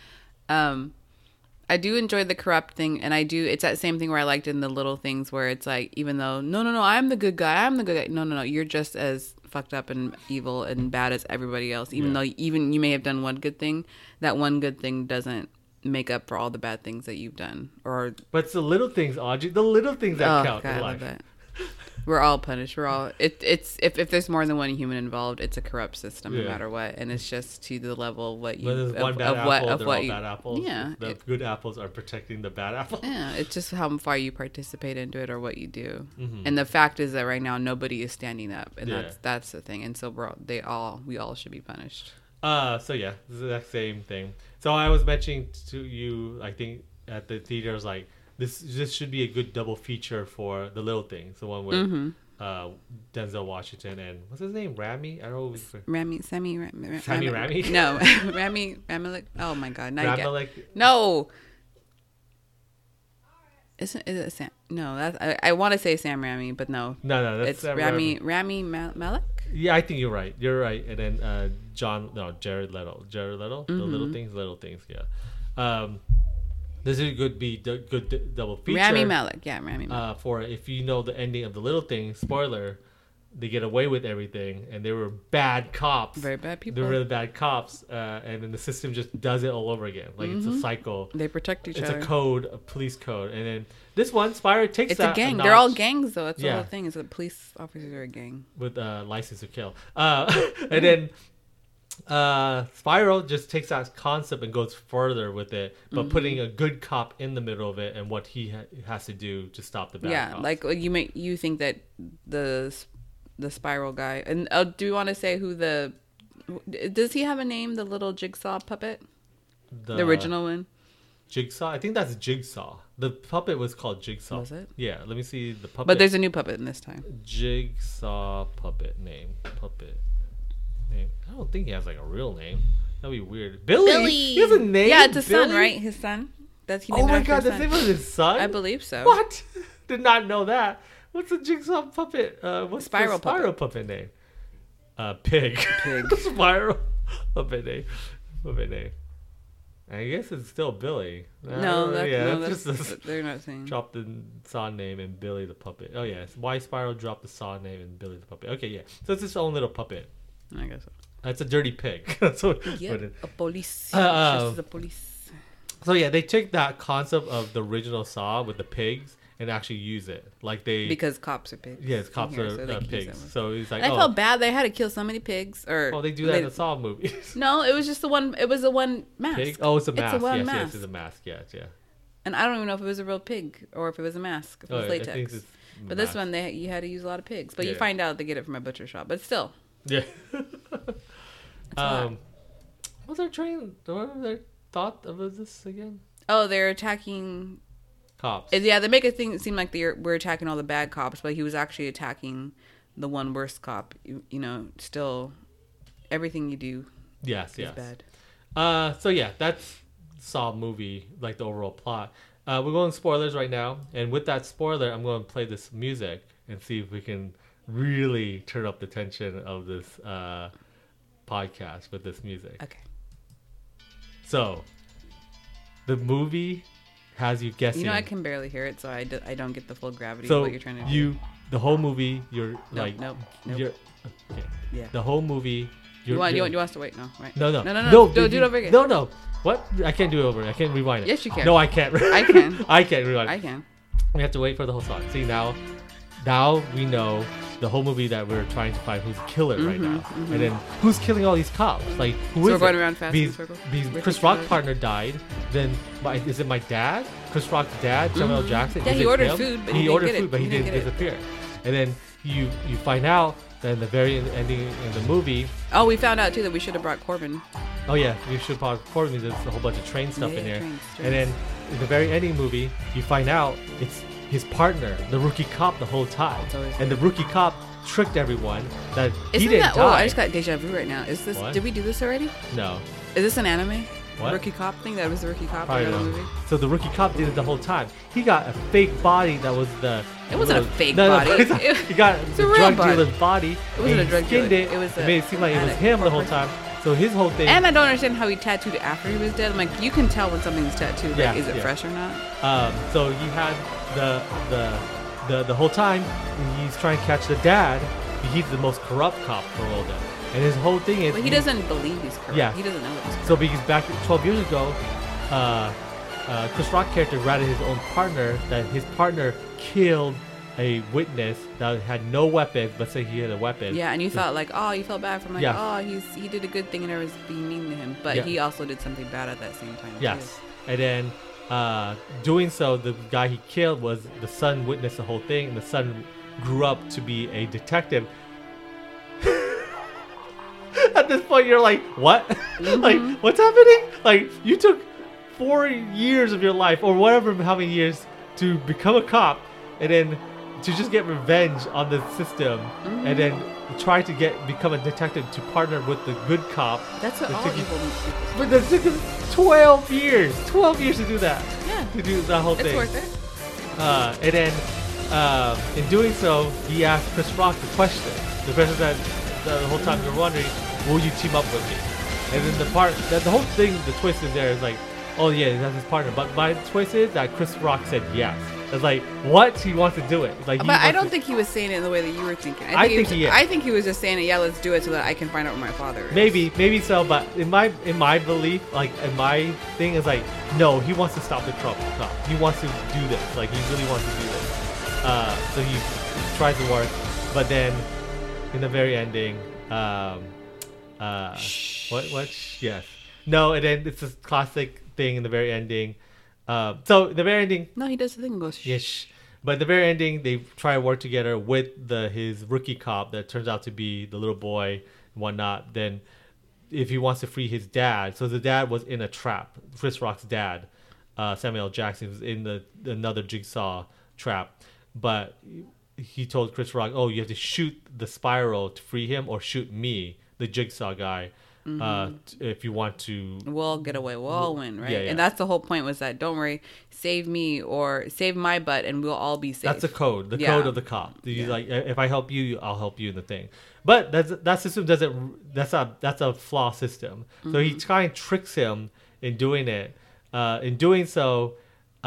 I do enjoy the corrupt thing, and I do. It's that same thing where I liked in the little things where it's like, even though no, I'm the good guy. No, you're just as fucked up and evil and bad as everybody else. Even though you may have done one good thing, that one good thing doesn't make up for all the bad things that you've done. Or But it's the little things, Audrey. The little things that count God, in I life. love that. We're all punished. We're all it's if there's more than one human involved, it's a corrupt system no matter what, and it's just to the level of what you When there's one bad apple, they're all bad apples. Yeah, The good apples are protecting the bad apples. yeah. It's just how far you participate into it or what you do, Mm-hmm. and the fact is that right now nobody is standing up, and Yeah. that's the thing. And so we all should be punished. So yeah, this is the exact same thing. So I was mentioning to you, I think at the theaters, like this should be a good double feature for The Little Things, the one with Denzel Washington and what's his name, Rami? I don't know. Sammy Rami? No, Rami Oh my God, Ramalek. No. Is it Sam? No, that's I want to say Sam Raimi, but no. No, that's It's Rami Malek. Yeah, I think you're right. And then Jared Leto. The Little Things. Yeah. This could be good double feature. Rami Malek. Yeah, Rami Malek. For if you know the ending of The Little Things, spoiler, they get away with everything, and they were bad cops. Very bad people. They're really bad cops, and then the system just does it all over again. Like it's a cycle. They protect each It's other. a code, a police code, and then this one, Spyro takes It's that a gang. notch They're all gangs, though. That's the Yeah. whole thing. Is that police officers are a gang. with license to kill, and then Spyro just takes that concept and goes further with it, but putting a good cop in the middle of it and what he has to do to stop the bad cops. Like you think that the Spiral guy, and do you want to say who does he have a name? The little Jigsaw puppet, the original one. Jigsaw. I think that's Jigsaw. The puppet was called Jigsaw. Was it? Yeah. Let me see the puppet. But there's a new puppet in this time. Jigsaw puppet name. I don't think he has like a real name. That'd be weird. Billy. He has a name. Yeah, it's his son, Billy? right? His son. That's Oh my god, that's name of his son. I believe so. What? Did not know that. What's the Jigsaw puppet? What's Spiral the Spyro puppet name? Pig. Spyro puppet name. I guess it's still Billy. No, that's that's just they're not saying. drop the Saw name and Billy the puppet. Oh yeah, it's why Spyro dropped the Saw name and Billy the puppet. Okay, yeah. So it's his own little puppet. I guess so. It's a dirty pig. That's what. Yeah, what it- a police. Um, the police. So yeah, they took that concept of the original Saw with the pigs and actually use it. Like they. Because cops are pigs. Yes, cops here, are so they can use pigs. that one. So he's like, And I felt bad. They had to kill so many pigs. Oh, they do that in the Saw movies. No, it was just the one. It was the one mask. Pig? Oh, it's a mask. It's a one Yes, mask. it's a mask. Yeah. And I don't even know if it was a real pig or if it was a mask. If it was I latex. think it's But mask. this one, you had to use a lot of pigs. But you Yeah. find out they get it from a butcher shop. But still, Yeah. a lot. What's our thought of this again? Oh, they're attacking. Cops. Yeah, they make it seem like we're attacking all the bad cops, but he was actually attacking the one worst cop. You know, still, everything you do Yes, is bad. So yeah, that's Saw movie, like the overall plot. We're going spoilers right now, and with that spoiler, I'm going to play this music and see if we can really turn up the tension of this podcast with this music. Okay. So, the movie has you guessing. You know, I can barely hear it, so I don't get the full gravity so of what you're trying to do. the whole movie, you're like, nope. you're okay. Yeah. The whole movie. You want us to wait? No, right? No. No. Do it over again. No. What? I can't do it over. I can't rewind it. Yes, you can. No, I can't. I can. I can't rewind it. I can. We have to wait for the whole song. See, now we know the whole movie that we're trying to find who's the killer right now. And then who's killing all these cops? Like, who So is we're going it? around fast in circles? Because Ricky Chris Rock's Gervais. partner died. Then, is it my dad? Chris Rock's dad, Samuel L. Jackson? Yeah, Is he it ordered him? food, but he he ordered didn't get food, it. but he He didn't didn't get it. disappear. And then you find out that in the very ending in the movie. Oh, we found out too that we should have brought Corbin. Oh yeah, you should probably record me. There's a whole bunch of train stuff Yeah, in there. trains. And then in the very ending movie, you find out it's his partner, the rookie cop, the whole time. It's always And the rookie cop tricked everyone that he Isn't didn't that? die. Oh, I just got deja vu right now. Is this? What? Did we do this already? No, Is this an anime? What? Rookie cop thing? That was the rookie cop probably in the not. movie. So the rookie cop did it the whole time. He got a fake body that was the. It wasn't a fake No, body. he got It's the a real drug body. dealer's body. It wasn't and a he drug skinned dealer. It. It was It made it seem like it was addict him the or whole person. time. So his whole thing. And I don't understand how he tattooed it after he was dead. I'm like, you can tell when something's tattooed. Yeah, Like, is it yeah. fresh or not? So he had the whole time he's trying to catch the dad. He's the most corrupt cop for all that, and his whole thing is But he doesn't believe he's correct. Yeah. He doesn't know it's correct. So because back 12 years ago, Chris Rock character ratted his own partner that his partner killed a witness that had no weapons, but say he had a weapon. Yeah, and you thought like, oh, you felt bad for him. Like, Yeah. oh, he did a good thing and I was being mean to him. But Yeah. he also did something bad at that same time. Yes. And then doing so, the guy he killed was the son witnessed the whole thing, and the son grew up to be a detective. At this point, you're like, what? Like, what's happening? Like, you took 4 years of your life, or whatever, how many years, to become a cop, and then to just get revenge on the system, and then try to become a detective to partner with the good cop. That's what It all took you- evil people. But that took him 12 years. 12 years to do that. Yeah. To do that whole It's thing. worth it. And then, in doing so, he asked Chris Rock the question. The question that the whole time you're wondering, will you team up with me? And then the whole thing, the twist is there is like, oh yeah, that's his partner. But my twist is that Chris Rock said yes. It's like, what? He wants to do it. Like, he But I wants don't to- think he was saying it in the way that you were thinking. I think he is. I think he was just saying it. Yeah, let's do it so that I can find out where my father is. Maybe so, but in my belief, like in my thing is like, no, he wants to stop the cop. He wants to do this. Like he really wants to do this. So he tries to work, but then in the very ending, what? Yes. No, and then it's this classic thing in the very ending. So the very ending, No, he does the thing and goes, yes. But the very ending, they try to work together with his rookie cop that turns out to be the little boy and whatnot. Then, if he wants to free his dad, so the dad was in a trap. Chris Rock's dad, Samuel L. Jackson, was in another Jigsaw trap. But he told Chris Rock, "Oh, you have to shoot the Spiral to free him, or shoot me, the Jigsaw guy, if you want to." we'll get away. We'll all win, right? Yeah, yeah. And that's the whole point was that, don't worry, save me or save my butt and we'll all be safe. That's the code. The Yeah. code of the cop. Yeah. Like, if I help you, I'll help you in the thing. But that system doesn't. That's a flaw system. So he kind of tricks him in doing it. In doing so,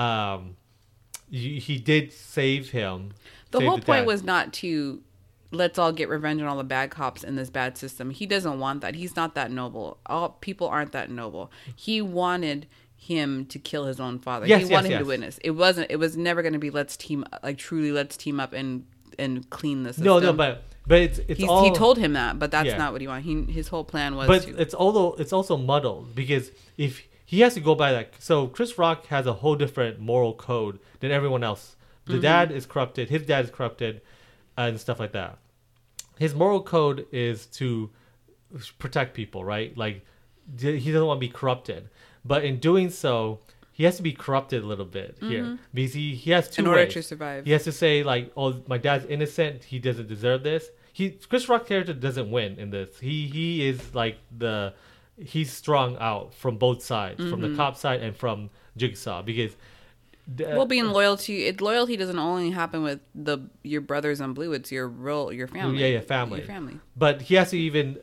he did save him. The save whole point dad. was not to let's all get revenge on all the bad cops in this bad system. He doesn't want that. He's not that noble. All people aren't that noble. He wanted him to kill his own father. Yes, he yes, wanted him yes. to witness. It was never going to be let's team up and clean the system. No, but it's all. He told him that, but that's Yeah. not what he wanted. His whole plan was But to it's also muddled because if he has to go by that, so Chris Rock has a whole different moral code than everyone else. The dad is corrupted, his dad is corrupted, and stuff like that. His moral code is to protect people, right? Like he doesn't want to be corrupted, but in doing so, he has to be corrupted a little bit here because he has two In order ways. to survive. He has to say like, "Oh, my dad's innocent. He doesn't deserve this." Chris Rock's character doesn't win in this. He is like he's strung out from both sides, from the cop side and from Jigsaw, because Well, being loyalty doesn't only happen with your brothers on Blue. It's your family. Yeah, family. Your family. But he has to even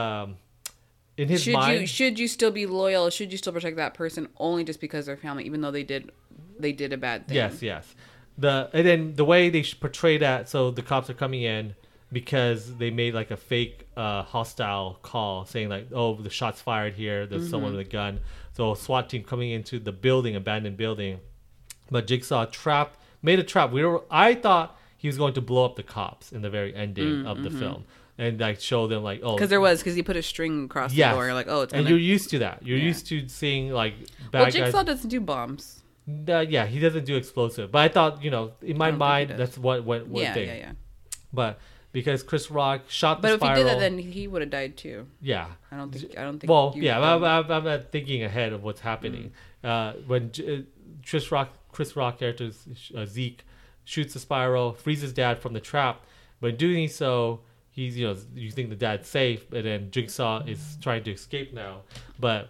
in his mind. Should you still be loyal? Should you still protect that person only just because they're family, even though they did a bad thing? Yes. And then the way they portray that, so the cops are coming in because they made like a fake hostile call saying like, "Oh, the shots fired here. There's someone with a gun." So SWAT team coming into the abandoned building, but Jigsaw made a trap. I thought he was going to blow up the cops in the very ending of the film and like show them like, oh, because he put a string across the door. You're like, oh, it's and you're used to that. You're used to seeing like bad guys. Jigsaw doesn't do bombs. Yeah, he doesn't do explosive. But I thought, in my mind, that's what thing. Yeah. But because Chris Rock shot the But spiral, if he did that, then he would have died too. Yeah. I don't think. Well, yeah, I'm not thinking ahead of what's happening. When Chris Rock character Zeke shoots the spiral, frees his dad from the trap. But in doing so, he's you think the dad's safe, and then Jigsaw is trying to escape now. But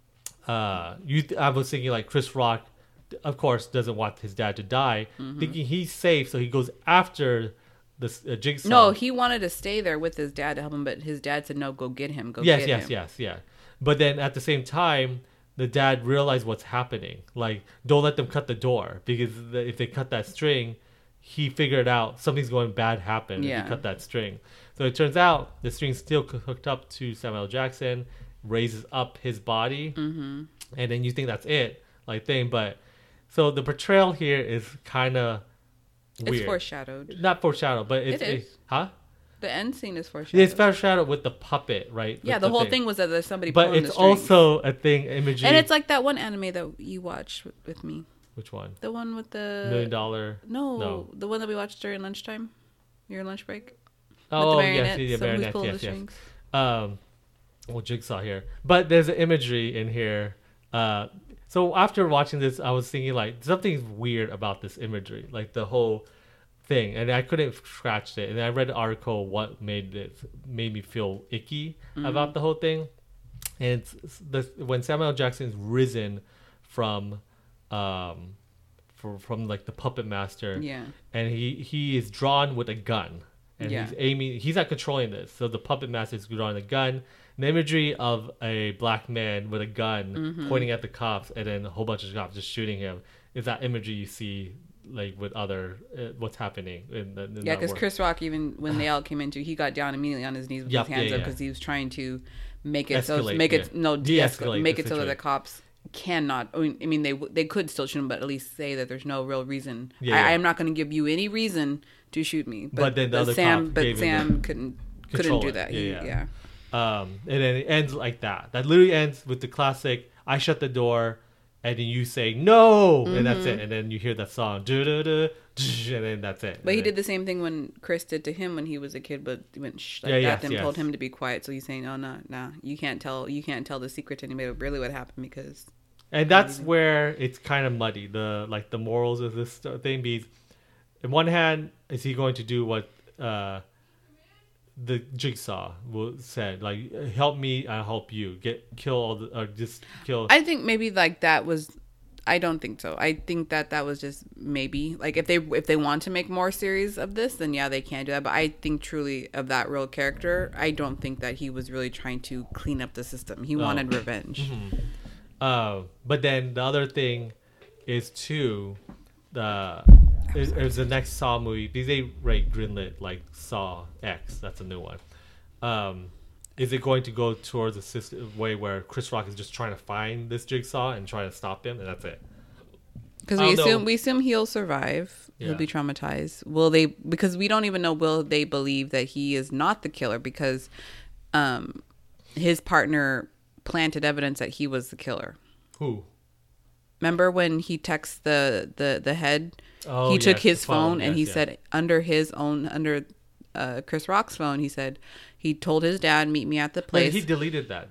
I was thinking like Chris Rock, of course, doesn't want his dad to die, thinking he's safe, so he goes after this Jigsaw. No, he wanted to stay there with his dad to help him, but his dad said, "No, go get him. Yes. But then at the same time, the dad realized what's happening. Like, don't let them cut the door, because if they cut that string, he figured out something's going bad happen if you cut that string. So it turns out the string's still hooked up to Samuel Jackson, raises up his body, and then you think that's it, like thing. But so the portrayal here is kind of weird. It's foreshadowed. Not foreshadowed, but It is. Huh? The end scene is foreshadowed. It's foreshadowed with the puppet, right? Yeah, With the whole thing was that there's somebody but pulling it's the strings. also a thing imagery. And it's like that one anime that you watched with me. Which one? The one with the $1 Million. No, the one that we watched during lunchtime, your lunch break. Oh, with the yes, marionette, yeah, someone who's marionette, pulling yes, the yes. strings. Well, Jigsaw here, but there's an imagery in here. So after watching this, I was thinking like something's weird about this imagery, like the whole thing, and I couldn't scratch it. And I read an article what made me feel icky about the whole thing, and it's when Samuel Jackson is risen from like the puppet master, and he is drawn with a gun, and he's aiming. He's not controlling this, so the puppet master is drawing a gun. The imagery of a black man with a gun pointing at the cops, and then a whole bunch of cops just shooting him, is that imagery you see like with other what's happening in because Chris Rock, even when they all came into, he got down immediately on his knees with his hands up because he was trying to make it de-escalate, make it so that the cops cannot. I mean, they could still shoot him, but at least say that there's no real reason. I am not going to give you any reason to shoot me. But then the other Sam couldn't do that. Yeah. And then it ends like that. That literally ends with the classic "I shut the door," and then you say "No," and that's it. And then you hear that song, and then that's it. But he did the same thing when Chris did to him when he was a kid, but he went that and told him to be quiet. So he's saying, "Oh no, you can't tell the secret to anybody really what happened because." And that's where it's kind of muddy. The morals of this thing. Because, on one hand, is he going to do what the Jigsaw said, like, help me, I help you, kill all the, or just kill. I think maybe like that was. I don't think so. I think that was just maybe like if they want to make more series of this, then yeah, they can do that. But I think truly of that real character, I don't think that he was really trying to clean up the system. He wanted revenge. But then the other thing is too, is the next Saw movie, because they greenlit like Saw X, that's a new one. Is it going to go towards a system way where Chris Rock is just trying to find this Jigsaw and try to stop him, and that's it? Because we assume he'll survive. He'll be traumatized. Will they? Because we don't even know. Will they believe that he is not the killer because his partner planted evidence that he was the killer? Who? Remember when he texts the head? Oh, he took his phone yes, and he said under Chris Rock's phone, he said he told his dad, meet me at the place. But he deleted that though.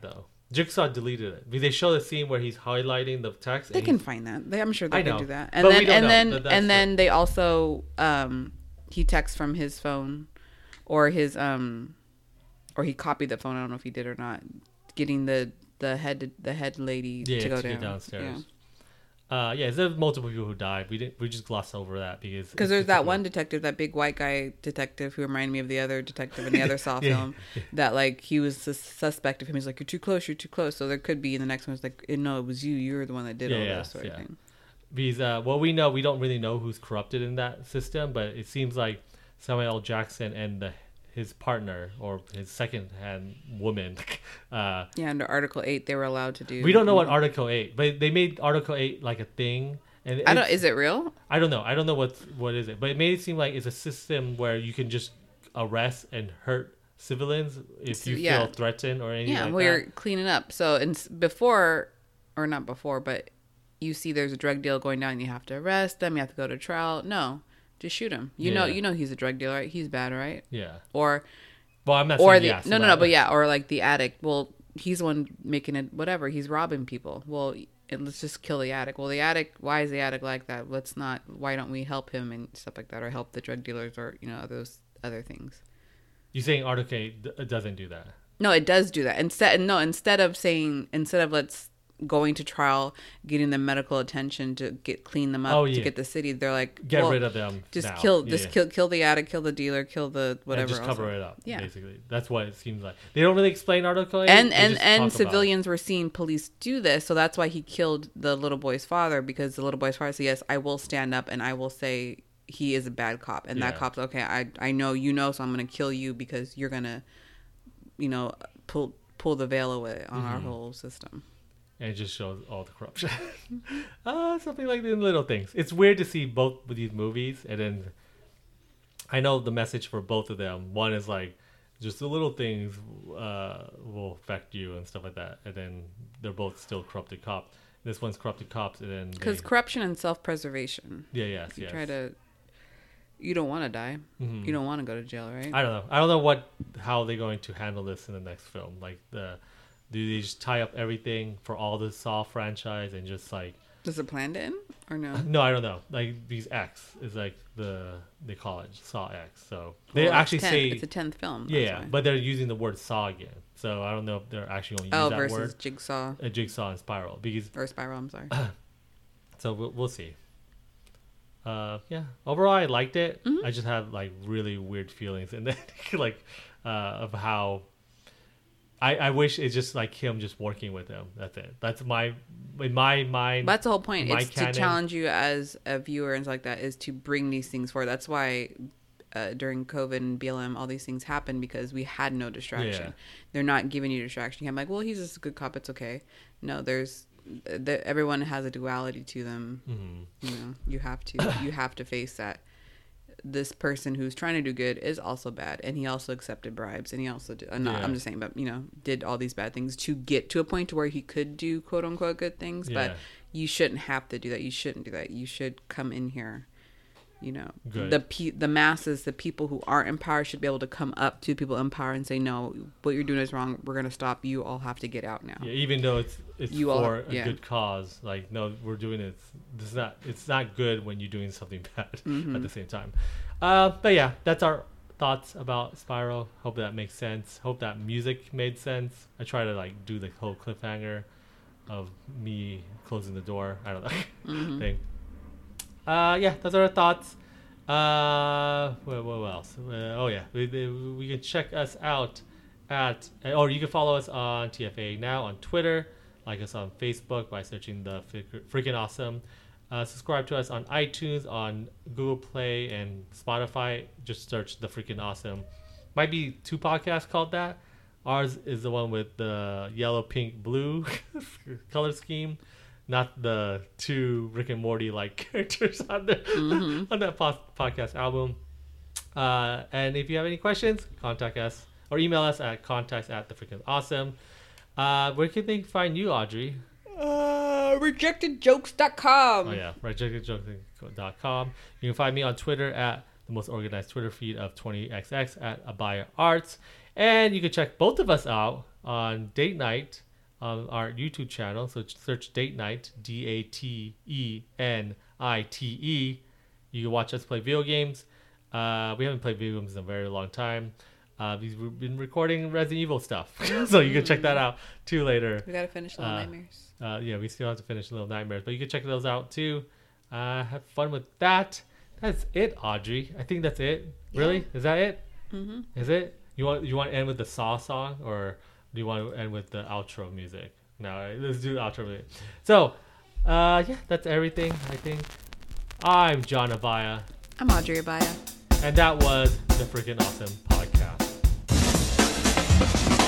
Jigsaw deleted it. They show the scene where he's highlighting the text. They and can he's- find that. I'm sure they I can know, do that. but we don't know. That's And then they also he texts from his phone, or his or he copied the phone. I don't know if he did or not. Getting the head lady Yeah, to go get down. downstairs. Yeah, there's multiple people who died. We just glossed over that because Because there's that one detective, that big white guy detective, who reminded me of the other detective in the other Saw Yeah. film. That like he was the suspect of him. He's like, you're too close. So there could be in the next one. It's like, no, it was you. You're the one that did all this sort of thing. Because what we know, we don't really know who's corrupted in that system, but it seems like Samuel L. Jackson and his partner or his second-hand woman. Yeah, under Article 8, they were allowed to do. We don't know what Article 8, but they made Article 8 like a thing. And I don't. Is it real? I don't know. I don't know what is it, but it made it seem like it's a system where you can just arrest and hurt civilians if you Yeah. feel threatened or anything Yeah, like well, you're that. cleaning up. So before, or not before, but you see there's a drug deal going down. You have to arrest them. You have to go to trial. No, just shoot him. You Yeah. know he's a drug dealer, right? He's bad, right? Yeah. Or Well, I'm not or saying the yes. no, but yeah, or like the addict. Well, he's the one making it. Whatever, he's robbing people. Well, let's just kill the addict. Well, the addict. Why is the addict like that? Let's not. Why don't we help him and stuff like that, or help the drug dealers, or those other things. You're saying Article 8 doesn't do that. No, it does do that. Instead of let's going to trial, getting the medical attention to clean them up, Oh, to yeah. get the city, they're like, Get well, rid of them. just now. kill Yeah. kill the addict, kill the dealer, kill the whatever. And just cover also. it up. Yeah. Basically, that's what it seems like. They don't really explain Article 8. And they just talk about it. civilians were seeing police do this, so that's why he killed the little boy's father, because the little boy's father said, "Yes, I will stand up and I will say he is a bad cop," and that Yeah. cop's okay. I know so I'm gonna kill you because you're gonna, pull the veil away on Mm-hmm. our whole system. And it just shows all the corruption. Something like the little things. It's weird to see both of these movies, and then I know the message for both of them. One is like, just the little things will affect you and stuff like that, and then they're both still corrupted cops. This one's corrupted cops, and then Because corruption and self-preservation. yes. You don't want to die. Mhm. You don't want to go to jail, right? I don't know how they're going to handle this in the next film. Like do they just tie up everything for all the Saw franchise and just like Does it plan to end or no? no, I don't know. Like these X is like they call it Saw X. So they Well, actually it's say it's a 10th film. that's yeah, why. but they're using the word Saw again. So I don't know if they're actually going to use that versus word. Jigsaw A Jigsaw and Spiral because or Spiral. I'm sorry. so we'll see. Yeah. Overall, I liked it. Mm-hmm. I just had like really weird feelings, and then like of how I wish it's just like him just working with him. That's it. That's in my mind. That's the whole point. my It's canon. to challenge you as a viewer and stuff like that. Is to bring these things forward. That's why during COVID and BLM, all these things happened because we had no distraction. Yeah. They're not giving you distraction. I'm like, well, he's just a good cop. It's okay. No, everyone has a duality to them. Mhm. You have to face that this person who's trying to do good is also bad, and he also accepted bribes, and he also did. Yeah. I'm just saying, but did all these bad things to get to a point to where he could do quote unquote good things. Yeah. But you shouldn't have to do that. You shouldn't do that. You should come in here. Good. The masses, the people who aren't in power should be able to come up to people in power and say, no, what you're doing is wrong. We're going to stop. You all have to get out now. Yeah, even though it's You all- for a yeah. good cause, like no, we're doing it. It's not good when you're doing something bad Mm-hmm. at the same time. But yeah, that's our thoughts about Spiral. Hope that makes sense. Hope that music made sense. I try to like do the whole cliffhanger of me closing the door. I don't know Mm-hmm. thing. Yeah, those are our thoughts. What else? Oh yeah, we can check us out at, or you can follow us on TFA Now on Twitter, like us on Facebook by searching the Freaking Awesome. Subscribe to us on iTunes, on Google Play, and Spotify. Just search the Freaking Awesome. Might be 2 podcasts called that. Ours is the one with the yellow, pink, blue color scheme, not the 2 Rick and Morty like characters on the on that podcast album. And if you have any questions, contact us or email us at contacts@thefreakingawesome. Where can they find you, Audrey? Rejectedjokes.com. Oh yeah, rejectedjokes.com. You can find me on Twitter at the most organized Twitter feed of 20XX at Abaya Arts. And you can check both of us out on date night on our YouTube channel. So search Date Night, DATENITE. You can watch us play video games. We haven't played video games in a very long time. We've been recording Resident Evil stuff, so you can check that out too later. We gotta finish Little Nightmares. Yeah, we still have to finish Little Nightmares, but you can check those out too. Have fun with that. That's it, Audrey. I think that's it. Really? Yeah. Is that it? Mm-hmm. Is it? You want to end with the Saw song, or do you want to end with the outro music? No, let's do the outro music. So, yeah, that's everything. I think. I'm John Abaya, I'm Audrey Abaya. and that was the Freaking Awesome Podcast.